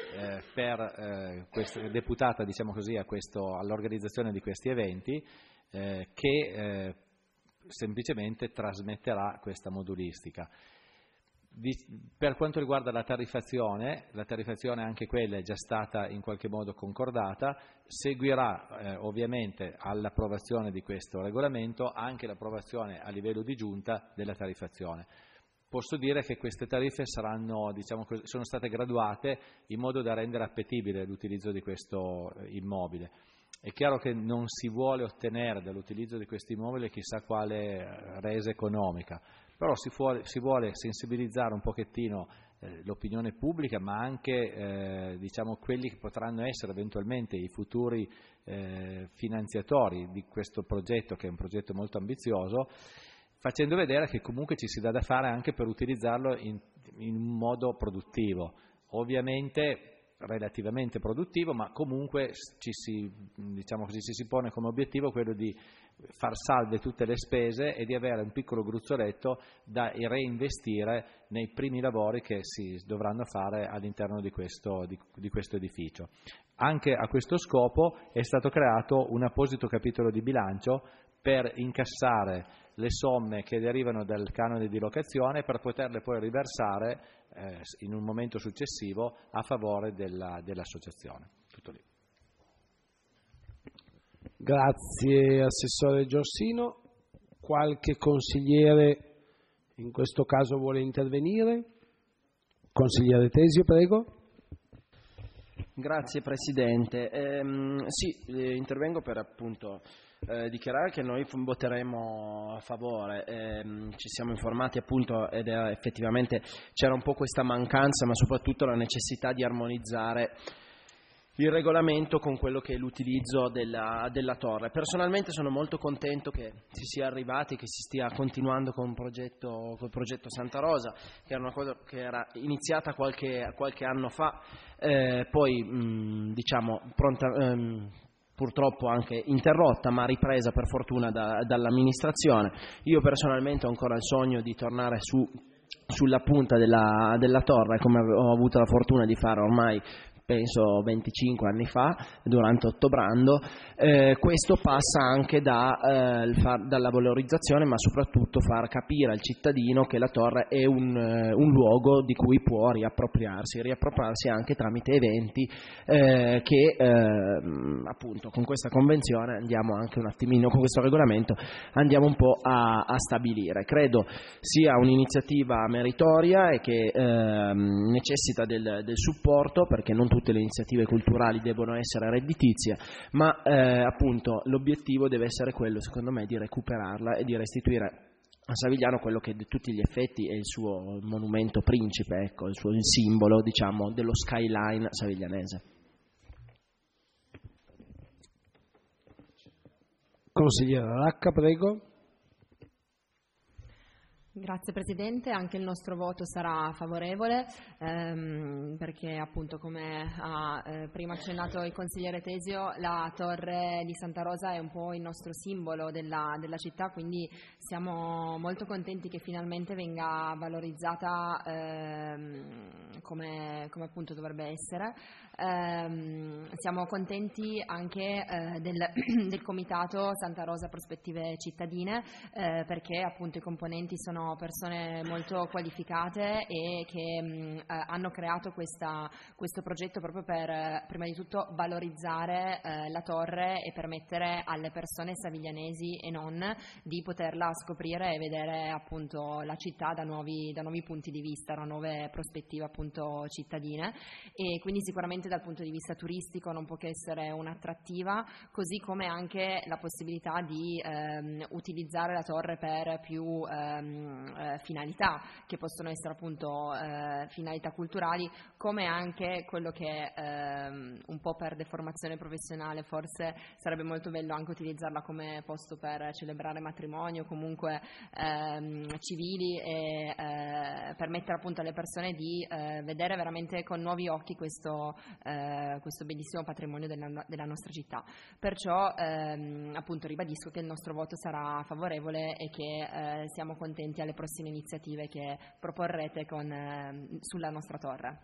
deputata, diciamo così, all'organizzazione di questi eventi, che semplicemente trasmetterà questa modulistica. Per quanto riguarda la tariffazione anche quella è già stata in qualche modo concordata, seguirà ovviamente all'approvazione di questo regolamento anche l'approvazione a livello di giunta della tariffazione. Posso dire che queste tariffe sono state graduate in modo da rendere appetibile l'utilizzo di questo immobile. È chiaro che non si vuole ottenere dall'utilizzo di questo immobile chissà quale resa economica, però si vuole sensibilizzare un pochettino l'opinione pubblica, ma anche quelli che potranno essere eventualmente i futuri finanziatori di questo progetto, che è un progetto molto ambizioso, facendo vedere che comunque ci si dà da fare anche per utilizzarlo in un modo produttivo, ovviamente relativamente produttivo, ma comunque ci si pone come obiettivo quello di far salve tutte le spese e di avere un piccolo gruzzoletto da reinvestire nei primi lavori che si dovranno fare all'interno di questo edificio. Anche a questo scopo è stato creato un apposito capitolo di bilancio per incassare le somme che derivano dal canone di locazione, per poterle poi riversare in un momento successivo a favore dell'associazione. Tutto lì. Grazie Assessore Giorsino. Qualche consigliere in questo caso vuole intervenire? Consigliere Tesio, prego. Grazie Presidente. Intervengo per appunto dichiarare che noi voteremo a favore. Ci siamo informati appunto ed effettivamente c'era un po' questa mancanza, ma soprattutto la necessità di armonizzare il regolamento con quello che è l'utilizzo della torre. Personalmente sono molto contento che si sia arrivati, che si stia continuando col progetto Santa Rosa, che era una cosa che era iniziata qualche anno fa, poi purtroppo anche interrotta, ma ripresa per fortuna dall'amministrazione. Io personalmente ho ancora il sogno di tornare sulla punta della torre, come ho avuto la fortuna di fare ormai penso 25 anni fa, durante Ottobrando. Questo passa anche dalla valorizzazione, ma soprattutto far capire al cittadino che la torre è un luogo di cui può riappropriarsi anche tramite eventi che appunto con questa convenzione andiamo anche un attimino, con questo regolamento andiamo un po' a stabilire. Credo sia un'iniziativa meritoria e che necessita del supporto, perché non tutte le iniziative culturali devono essere redditizie, ma appunto l'obiettivo deve essere quello, secondo me, di recuperarla e di restituire a Savigliano quello che di tutti gli effetti è il suo monumento principe, ecco, il simbolo, diciamo, dello skyline saviglianese. Consigliere Racca, prego. Grazie Presidente, anche il nostro voto sarà favorevole perché appunto, come ha prima accennato il consigliere Tesio, la torre di Santa Rosa è un po' il nostro simbolo della città, quindi siamo molto contenti che finalmente venga valorizzata come appunto dovrebbe essere. Siamo contenti anche del comitato Santa Rosa Prospettive Cittadine perché appunto i componenti sono sono persone molto qualificate e che hanno creato questo progetto proprio per, prima di tutto, valorizzare la torre e permettere alle persone saviglianesi e non di poterla scoprire e vedere appunto la città da nuovi punti di vista, da nuove prospettive appunto cittadine, e quindi sicuramente dal punto di vista turistico non può che essere un'attrattiva, così come anche la possibilità di utilizzare la torre per più finalità, che possono essere appunto finalità culturali, come anche quello che un po' per deformazione professionale forse sarebbe molto bello anche utilizzarla come posto per celebrare matrimoni o comunque civili, e permettere appunto alle persone di vedere veramente con nuovi occhi questo bellissimo patrimonio della nostra città. Perciò appunto ribadisco che il nostro voto sarà favorevole e che siamo contenti alle prossime iniziative che proporrete sulla nostra torre.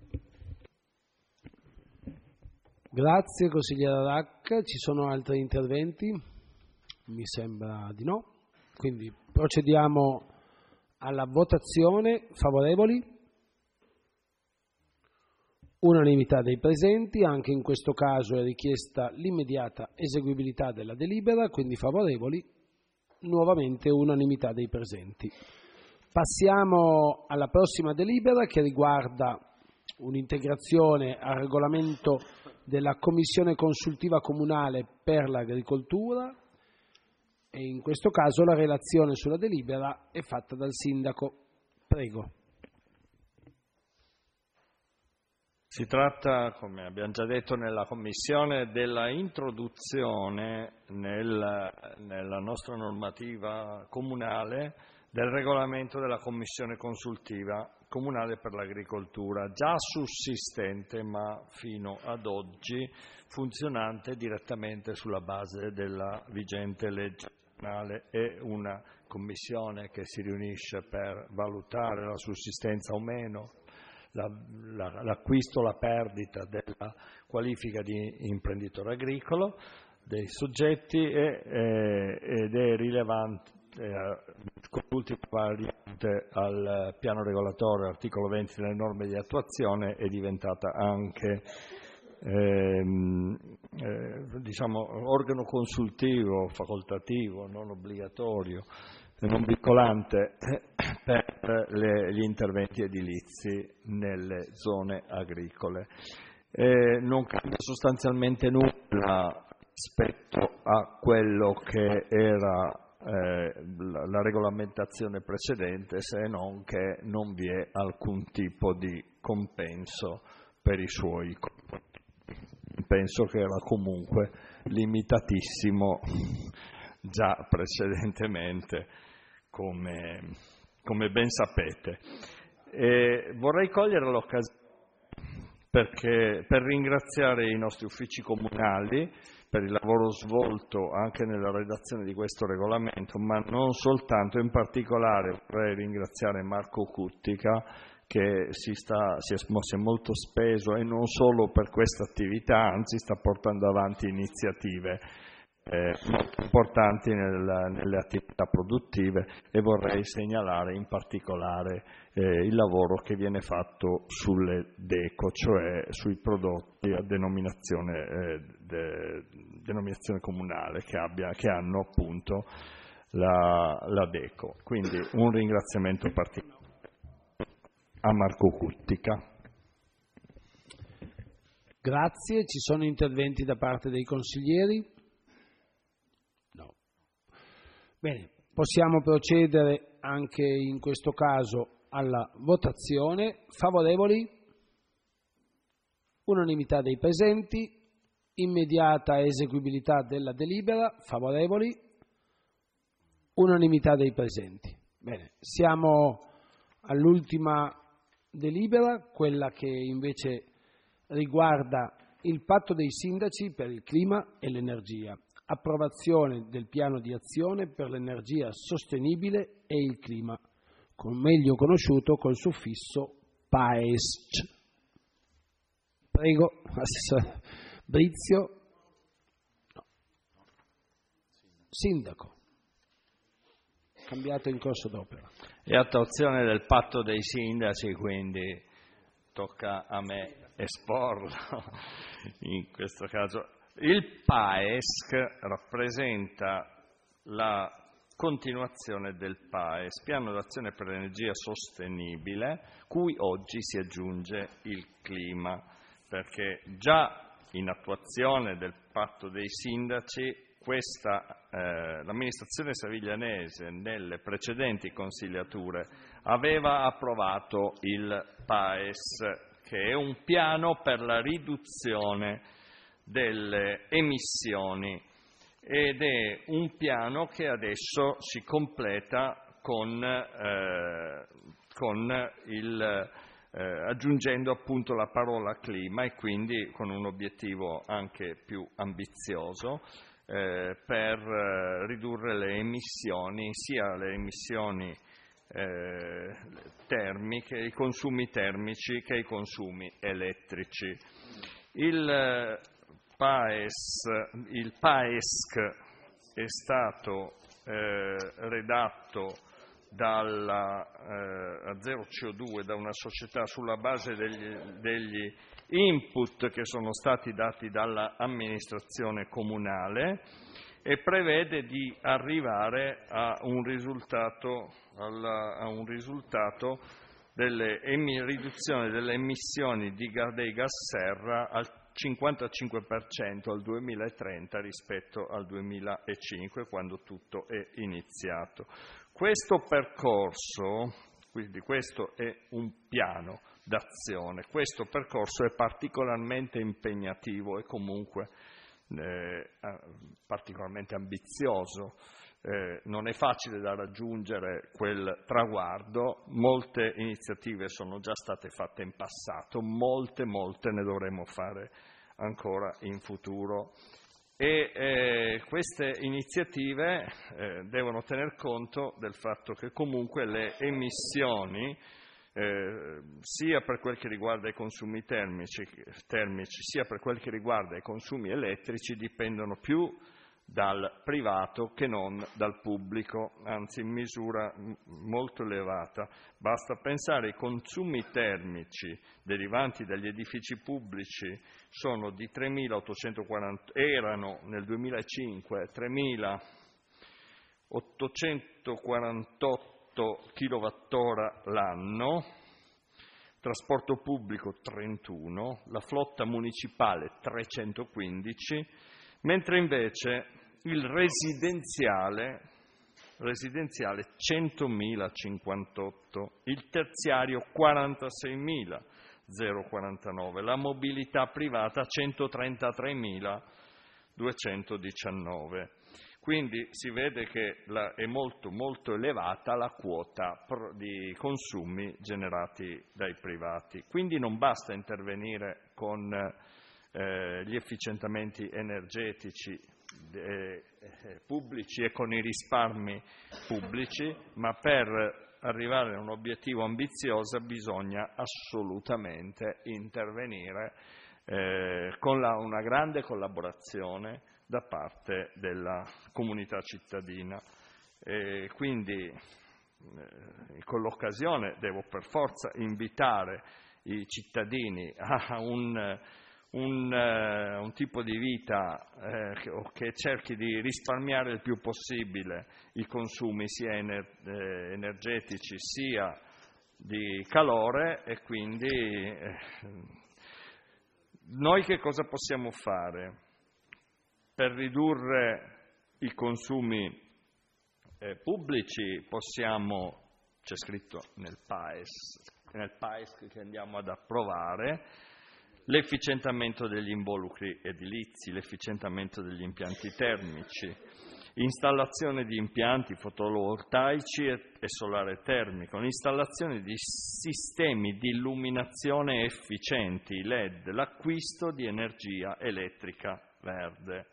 Grazie consigliera Racca. Ci sono altri interventi? Mi sembra di no. Quindi procediamo alla votazione. Favorevoli? Unanimità dei presenti, anche in questo caso è richiesta l'immediata eseguibilità della delibera, quindi favorevoli, nuovamente unanimità dei presenti. Passiamo alla prossima delibera che riguarda un'integrazione al regolamento della Commissione Consultiva Comunale per l'Agricoltura, e in questo caso la relazione sulla delibera è fatta dal Sindaco. Prego. Si tratta, come abbiamo già detto nella Commissione, della introduzione nella nostra normativa comunale del regolamento della Commissione Consultiva Comunale per l'Agricoltura, già sussistente ma fino ad oggi funzionante direttamente sulla base della vigente legge comunale. È una commissione che si riunisce per valutare la sussistenza o meno, l'acquisto o la perdita della qualifica di imprenditore agricolo dei soggetti ed è rilevante con l'ultima variante al piano regolatorio, articolo 20 delle norme di attuazione, è diventata anche organo consultivo, facoltativo, non obbligatorio, non vincolante per gli interventi edilizi nelle zone agricole. Non cambia sostanzialmente nulla rispetto a quello che era la regolamentazione precedente, se non che non vi è alcun tipo di compenso per i suoi componenti. Penso che era comunque limitatissimo già precedentemente, come ben sapete. Vorrei cogliere l'occasione per ringraziare i nostri uffici comunali per il lavoro svolto anche nella redazione di questo regolamento, ma non soltanto. In particolare vorrei ringraziare Marco Cuttica, che si è molto speso, e non solo per questa attività, anzi sta portando avanti iniziative molto importanti nelle attività produttive, e vorrei segnalare in particolare il lavoro che viene fatto sulle DECO, cioè sui prodotti a denominazione comunale che hanno appunto la DECO. Quindi un ringraziamento particolare a Marco Cuttica. Grazie. Ci sono interventi da parte dei consiglieri? No. Bene, possiamo procedere anche in questo caso alla votazione. Favorevoli? Unanimità dei presenti. Immediata eseguibilità della delibera. Favorevoli? Unanimità dei presenti. Bene, siamo all'ultima delibera, quella che invece riguarda il patto dei sindaci per il clima e l'energia, approvazione del piano di azione per l'energia sostenibile e il clima, meglio conosciuto col suffisso PAESC. Prego, assessore Brizio. No. Sindaco. cambiato in corso d'opera. E attuazione del patto dei sindaci, quindi tocca a me esporlo in questo caso. Il PAESC rappresenta la continuazione del PAES, Piano d'azione per l'energia sostenibile, cui oggi si aggiunge il clima, perché già in attuazione del patto dei sindaci l'amministrazione saviglianese nelle precedenti consigliature aveva approvato il PAES, che è un piano per la riduzione delle emissioni, ed è un piano che adesso si completa aggiungendo appunto la parola clima, e quindi con un obiettivo anche più ambizioso per ridurre le emissioni, sia le emissioni termiche, i consumi termici, che i consumi elettrici. Il PAESC è stato redatto a zero CO2 da una società sulla base degli input che sono stati dati dall'amministrazione comunale, e prevede di arrivare a un risultato delle riduzione delle emissioni dei gas serra al 55% al 2030 rispetto al 2005, quando tutto è iniziato. Questo percorso, quindi questo è un piano d'azione, questo percorso è particolarmente impegnativo e comunque particolarmente ambizioso. Non è facile da raggiungere quel traguardo, molte iniziative sono già state fatte in passato, molte ne dovremo fare ancora in futuro, e queste iniziative devono tener conto del fatto che comunque le emissioni, sia per quel che riguarda i consumi termici, sia per quel che riguarda i consumi elettrici, dipendono più dal privato che non dal pubblico, anzi in misura molto elevata. Basta pensare ai consumi termici derivanti dagli edifici pubblici, sono di 3.840, erano nel 2005 3.848 kWh l'anno, trasporto pubblico 31, la flotta municipale 315, mentre invece il residenziale 100.058, il terziario 46.049, la mobilità privata 133.219. Quindi si vede che è molto elevata la quota di consumi generati dai privati. Quindi non basta intervenire con gli efficientamenti energetici pubblici e con i risparmi pubblici, ma per arrivare a un obiettivo ambizioso bisogna assolutamente intervenire con una grande collaborazione da parte della comunità cittadina. Quindi con l'occasione devo per forza invitare i cittadini a un tipo di vita che cerchi di risparmiare il più possibile i consumi sia energetici sia di calore, e quindi noi che cosa possiamo fare per ridurre i consumi pubblici? C'è scritto nel PAES che andiamo ad approvare, l'efficientamento degli involucri edilizi, l'efficientamento degli impianti termici, installazione di impianti fotovoltaici e solare termico, l'installazione di sistemi di illuminazione efficienti, LED, l'acquisto di energia elettrica verde.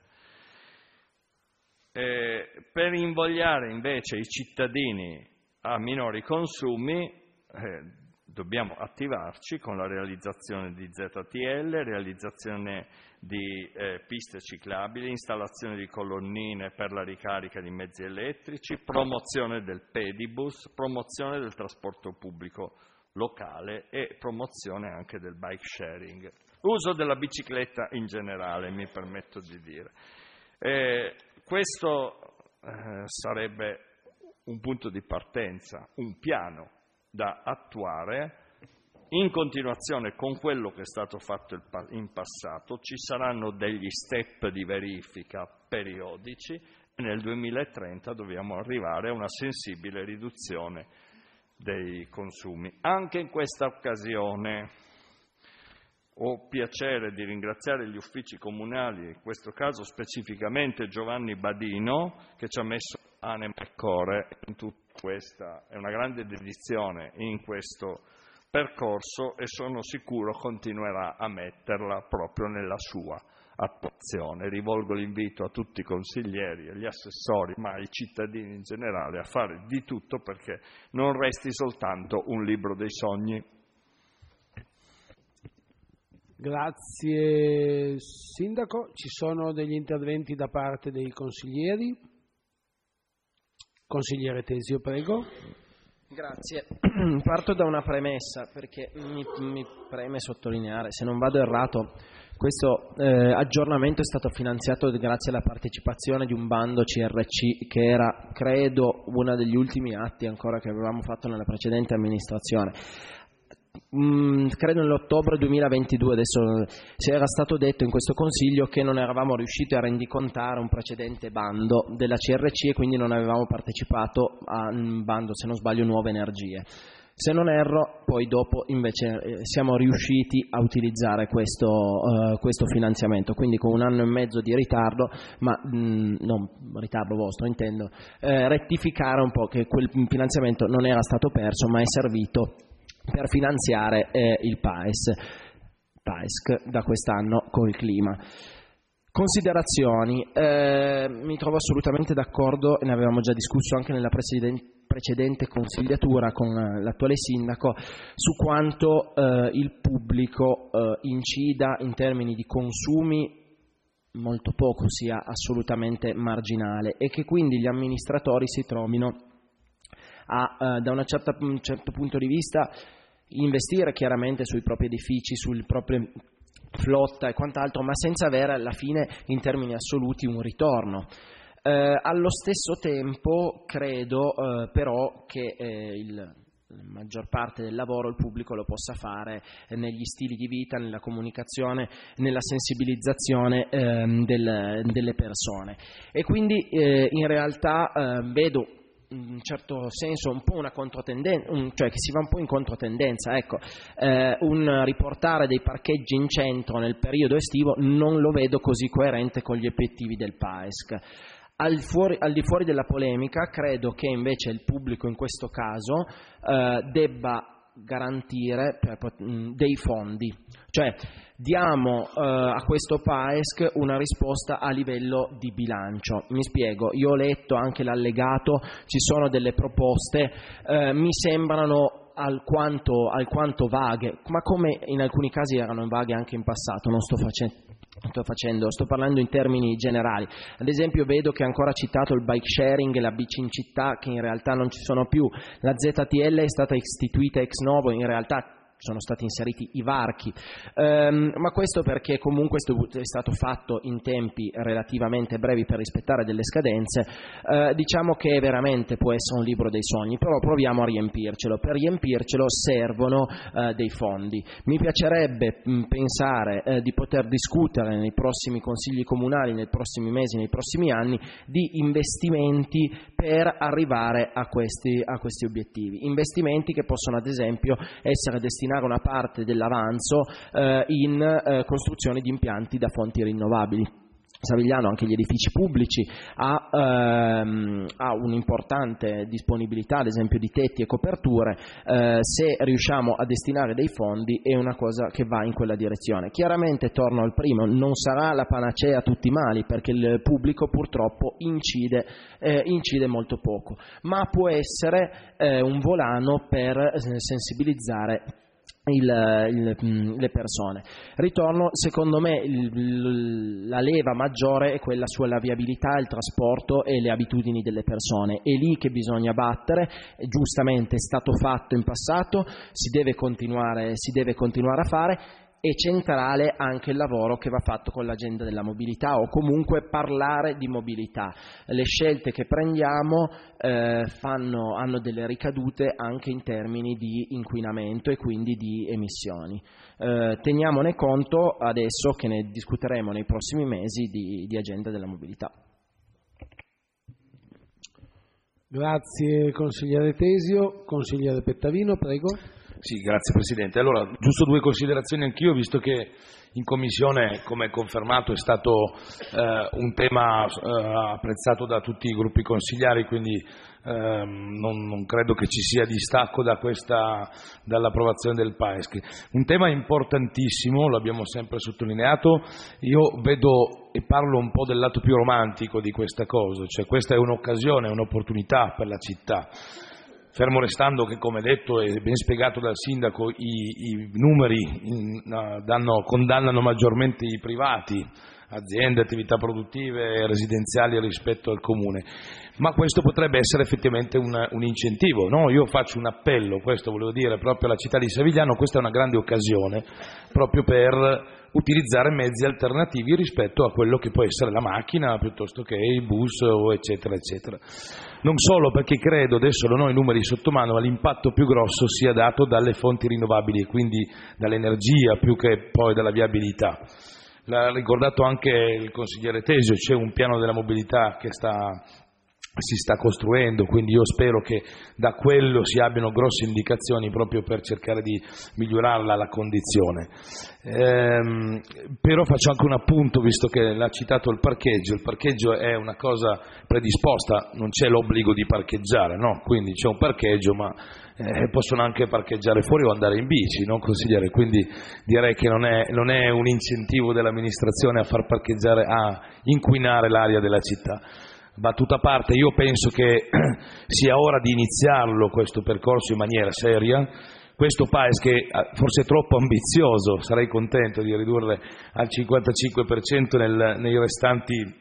Per invogliare invece i cittadini a minori consumi dobbiamo attivarci con la realizzazione di ZTL, realizzazione di piste ciclabili, installazione di colonnine per la ricarica di mezzi elettrici, promozione del pedibus, promozione del trasporto pubblico locale e promozione anche del bike sharing. Uso della bicicletta in generale, mi permetto di dire. Questo sarebbe un punto di partenza, un piano da attuare in continuazione con quello che è stato fatto in passato. Ci saranno degli step di verifica periodici e nel 2030 dobbiamo arrivare a una sensibile riduzione dei consumi. Anche in questa occasione ho piacere di ringraziare gli uffici comunali, in questo caso specificamente Giovanni Badino, che ci ha messo anima e cuore in tutta questa, è una grande dedizione in questo percorso e sono sicuro continuerà a metterla proprio nella sua attuazione. Rivolgo l'invito a tutti i consiglieri, agli assessori, ma ai cittadini in generale a fare di tutto perché non resti soltanto un libro dei sogni. Grazie Sindaco. Ci sono degli interventi da parte dei consiglieri? Consigliere Tesio, prego. Grazie. Parto da una premessa perché mi preme sottolineare, se non vado errato, questo aggiornamento è stato finanziato grazie alla partecipazione di un bando CRC che era, credo, uno degli ultimi atti ancora che avevamo fatto nella precedente amministrazione. Credo nell'ottobre 2022, adesso si era stato detto in questo Consiglio che non eravamo riusciti a rendicontare un precedente bando della CRC e quindi non avevamo partecipato a un bando, se non sbaglio, Nuove Energie. Se non erro, poi dopo invece siamo riusciti a utilizzare questo finanziamento, quindi con 1 anno e mezzo di ritardo, ma non ritardo vostro intendo, rettificare un po' che quel finanziamento non era stato perso ma è servito per finanziare il PAESC da quest'anno col clima. Considerazioni, mi trovo assolutamente d'accordo, e ne avevamo già discusso anche nella precedente consigliatura con l'attuale sindaco, su quanto il pubblico incida in termini di consumi molto poco, sia assolutamente marginale, e che quindi gli amministratori si trovino da un certo punto di vista investire chiaramente sui propri edifici, sulle proprie flotta e quant'altro, ma senza avere alla fine in termini assoluti un ritorno. Allo stesso tempo credo però che la maggior parte del lavoro il pubblico lo possa fare negli stili di vita, nella comunicazione, nella sensibilizzazione delle persone, e quindi in realtà vedo in un certo senso un po' una controtendenza, cioè che si va un po' in controtendenza, ecco. Un riportare dei parcheggi in centro nel periodo estivo non lo vedo così coerente con gli obiettivi del PAESC. Al di fuori della polemica, credo che invece il pubblico in questo caso debba garantire dei fondi, cioè diamo a questo PAESC una risposta a livello di bilancio. Mi spiego, io ho letto anche l'allegato, ci sono delle proposte, mi sembrano alquanto vaghe, ma come in alcuni casi erano vaghe anche in passato, sto parlando in termini generali. Ad esempio vedo che è ancora citato il bike sharing e la bici in città, che in realtà non ci sono più. La ZTL è stata istituita ex novo, in realtà sono stati inseriti i varchi, ma questo perché comunque è stato fatto in tempi relativamente brevi per rispettare delle scadenze. Diciamo che veramente può essere un libro dei sogni, però proviamo a riempircelo. Per riempircelo servono dei fondi. Mi piacerebbe pensare di poter discutere nei prossimi consigli comunali, nei prossimi mesi, nei prossimi anni, di investimenti per arrivare a questi obiettivi, investimenti che possono ad esempio essere destinati una parte dell'avanzo in costruzione di impianti da fonti rinnovabili. Savigliano, anche gli edifici pubblici, ha un'importante disponibilità, ad esempio di tetti e coperture. Se riusciamo a destinare dei fondi è una cosa che va in quella direzione. Chiaramente, torno al primo, non sarà la panacea a tutti i mali, perché il pubblico purtroppo incide molto poco, ma può essere un volano per sensibilizzare le persone. Ritorno, secondo me la leva maggiore è quella sulla viabilità, il trasporto e le abitudini delle persone. È lì che bisogna battere, giustamente è stato fatto in passato, si deve continuare a fare. È centrale anche il lavoro che va fatto con l'agenda della mobilità, o comunque parlare di mobilità. Le scelte che prendiamo hanno delle ricadute anche in termini di inquinamento e quindi di emissioni. Teniamone conto adesso che ne discuteremo nei prossimi mesi di agenda della mobilità. Grazie consigliere Tesio. Consigliere Pettavino, prego. Sì, grazie Presidente. Allora, giusto 2 considerazioni anch'io, visto che in Commissione, come confermato, è stato un tema apprezzato da tutti i gruppi consigliari, quindi non credo che ci sia distacco dall'approvazione del PAESC. Un tema importantissimo, l'abbiamo sempre sottolineato. Io vedo e parlo un po' del lato più romantico di questa cosa, cioè questa è un'occasione, un'opportunità per la città. Fermo restando che, come detto e ben spiegato dal Sindaco, i numeri condannano maggiormente i privati, aziende, attività produttive, residenziali rispetto al Comune, ma questo potrebbe essere effettivamente un incentivo, no? Io faccio un appello, questo volevo dire, proprio alla città di Savigliano. Questa è una grande occasione proprio per utilizzare mezzi alternativi rispetto a quello che può essere la macchina piuttosto che il bus o eccetera eccetera. Non solo, perché credo, adesso non ho i numeri sotto mano, ma l'impatto più grosso sia dato dalle fonti rinnovabili e quindi dall'energia più che poi dalla viabilità. L'ha ricordato anche il consigliere Tesio, c'è un piano della mobilità che si sta costruendo, quindi io spero che da quello si abbiano grosse indicazioni proprio per cercare di migliorarla la condizione. Però faccio anche un appunto, visto che l'ha citato il parcheggio è una cosa predisposta, non c'è l'obbligo di parcheggiare, no? Quindi c'è un parcheggio, ma possono anche parcheggiare fuori o andare in bici, no, consigliere? Quindi direi che non è un incentivo dell'amministrazione a far parcheggiare, a inquinare l'aria della città. Battuta a parte, io penso che sia ora di iniziarlo questo percorso in maniera seria. Questo PAESC che forse è troppo ambizioso, sarei contento di ridurre al 55% nei restanti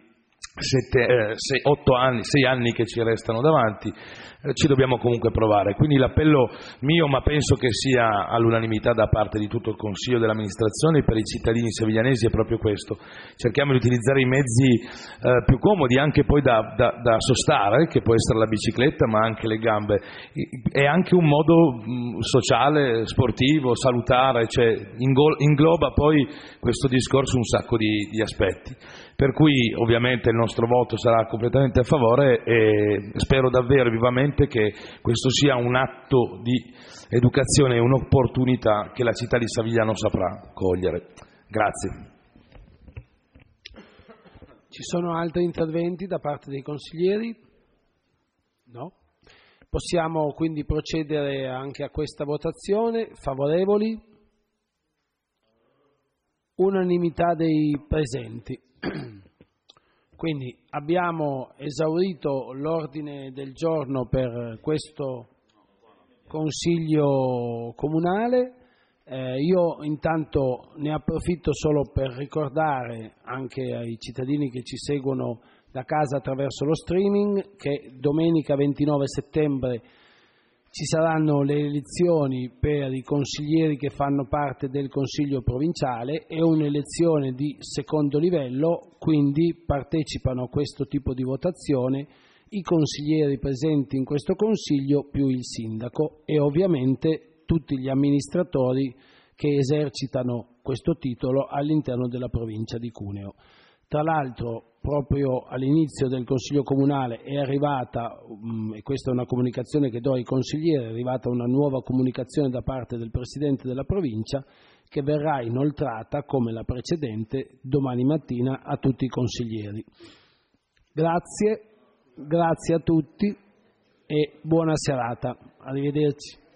6 anni che ci restano davanti. Ci dobbiamo comunque provare, quindi l'appello mio, ma penso che sia all'unanimità da parte di tutto il Consiglio dell'amministrazione per i cittadini seviglianesi, è proprio questo: cerchiamo di utilizzare i mezzi più comodi, anche poi da sostare, che può essere la bicicletta, ma anche le gambe. È anche un modo sociale, sportivo, salutare, cioè ingloba poi questo discorso un sacco di aspetti, per cui ovviamente il nostro voto sarà completamente a favore e spero davvero vivamente che questo sia un atto di educazione e un'opportunità che la città di Savigliano saprà cogliere. Grazie. Ci sono altri interventi da parte dei consiglieri? No? Possiamo quindi procedere anche a questa votazione. Favorevoli? Unanimità dei presenti. Quindi abbiamo esaurito l'ordine del giorno per questo Consiglio Comunale. Io intanto ne approfitto solo per ricordare anche ai cittadini che ci seguono da casa attraverso lo streaming che domenica 29 settembre ci saranno le elezioni per i consiglieri che fanno parte del Consiglio provinciale. È un'elezione di secondo livello, quindi partecipano a questo tipo di votazione i consiglieri presenti in questo Consiglio più il Sindaco e ovviamente tutti gli amministratori che esercitano questo titolo all'interno della provincia di Cuneo. Tra l'altro, proprio all'inizio del Consiglio Comunale è arrivata, e questa è una comunicazione che do ai consiglieri, è arrivata una nuova comunicazione da parte del Presidente della Provincia che verrà inoltrata, come la precedente, domani mattina a tutti i consiglieri. Grazie a tutti e buona serata. Arrivederci.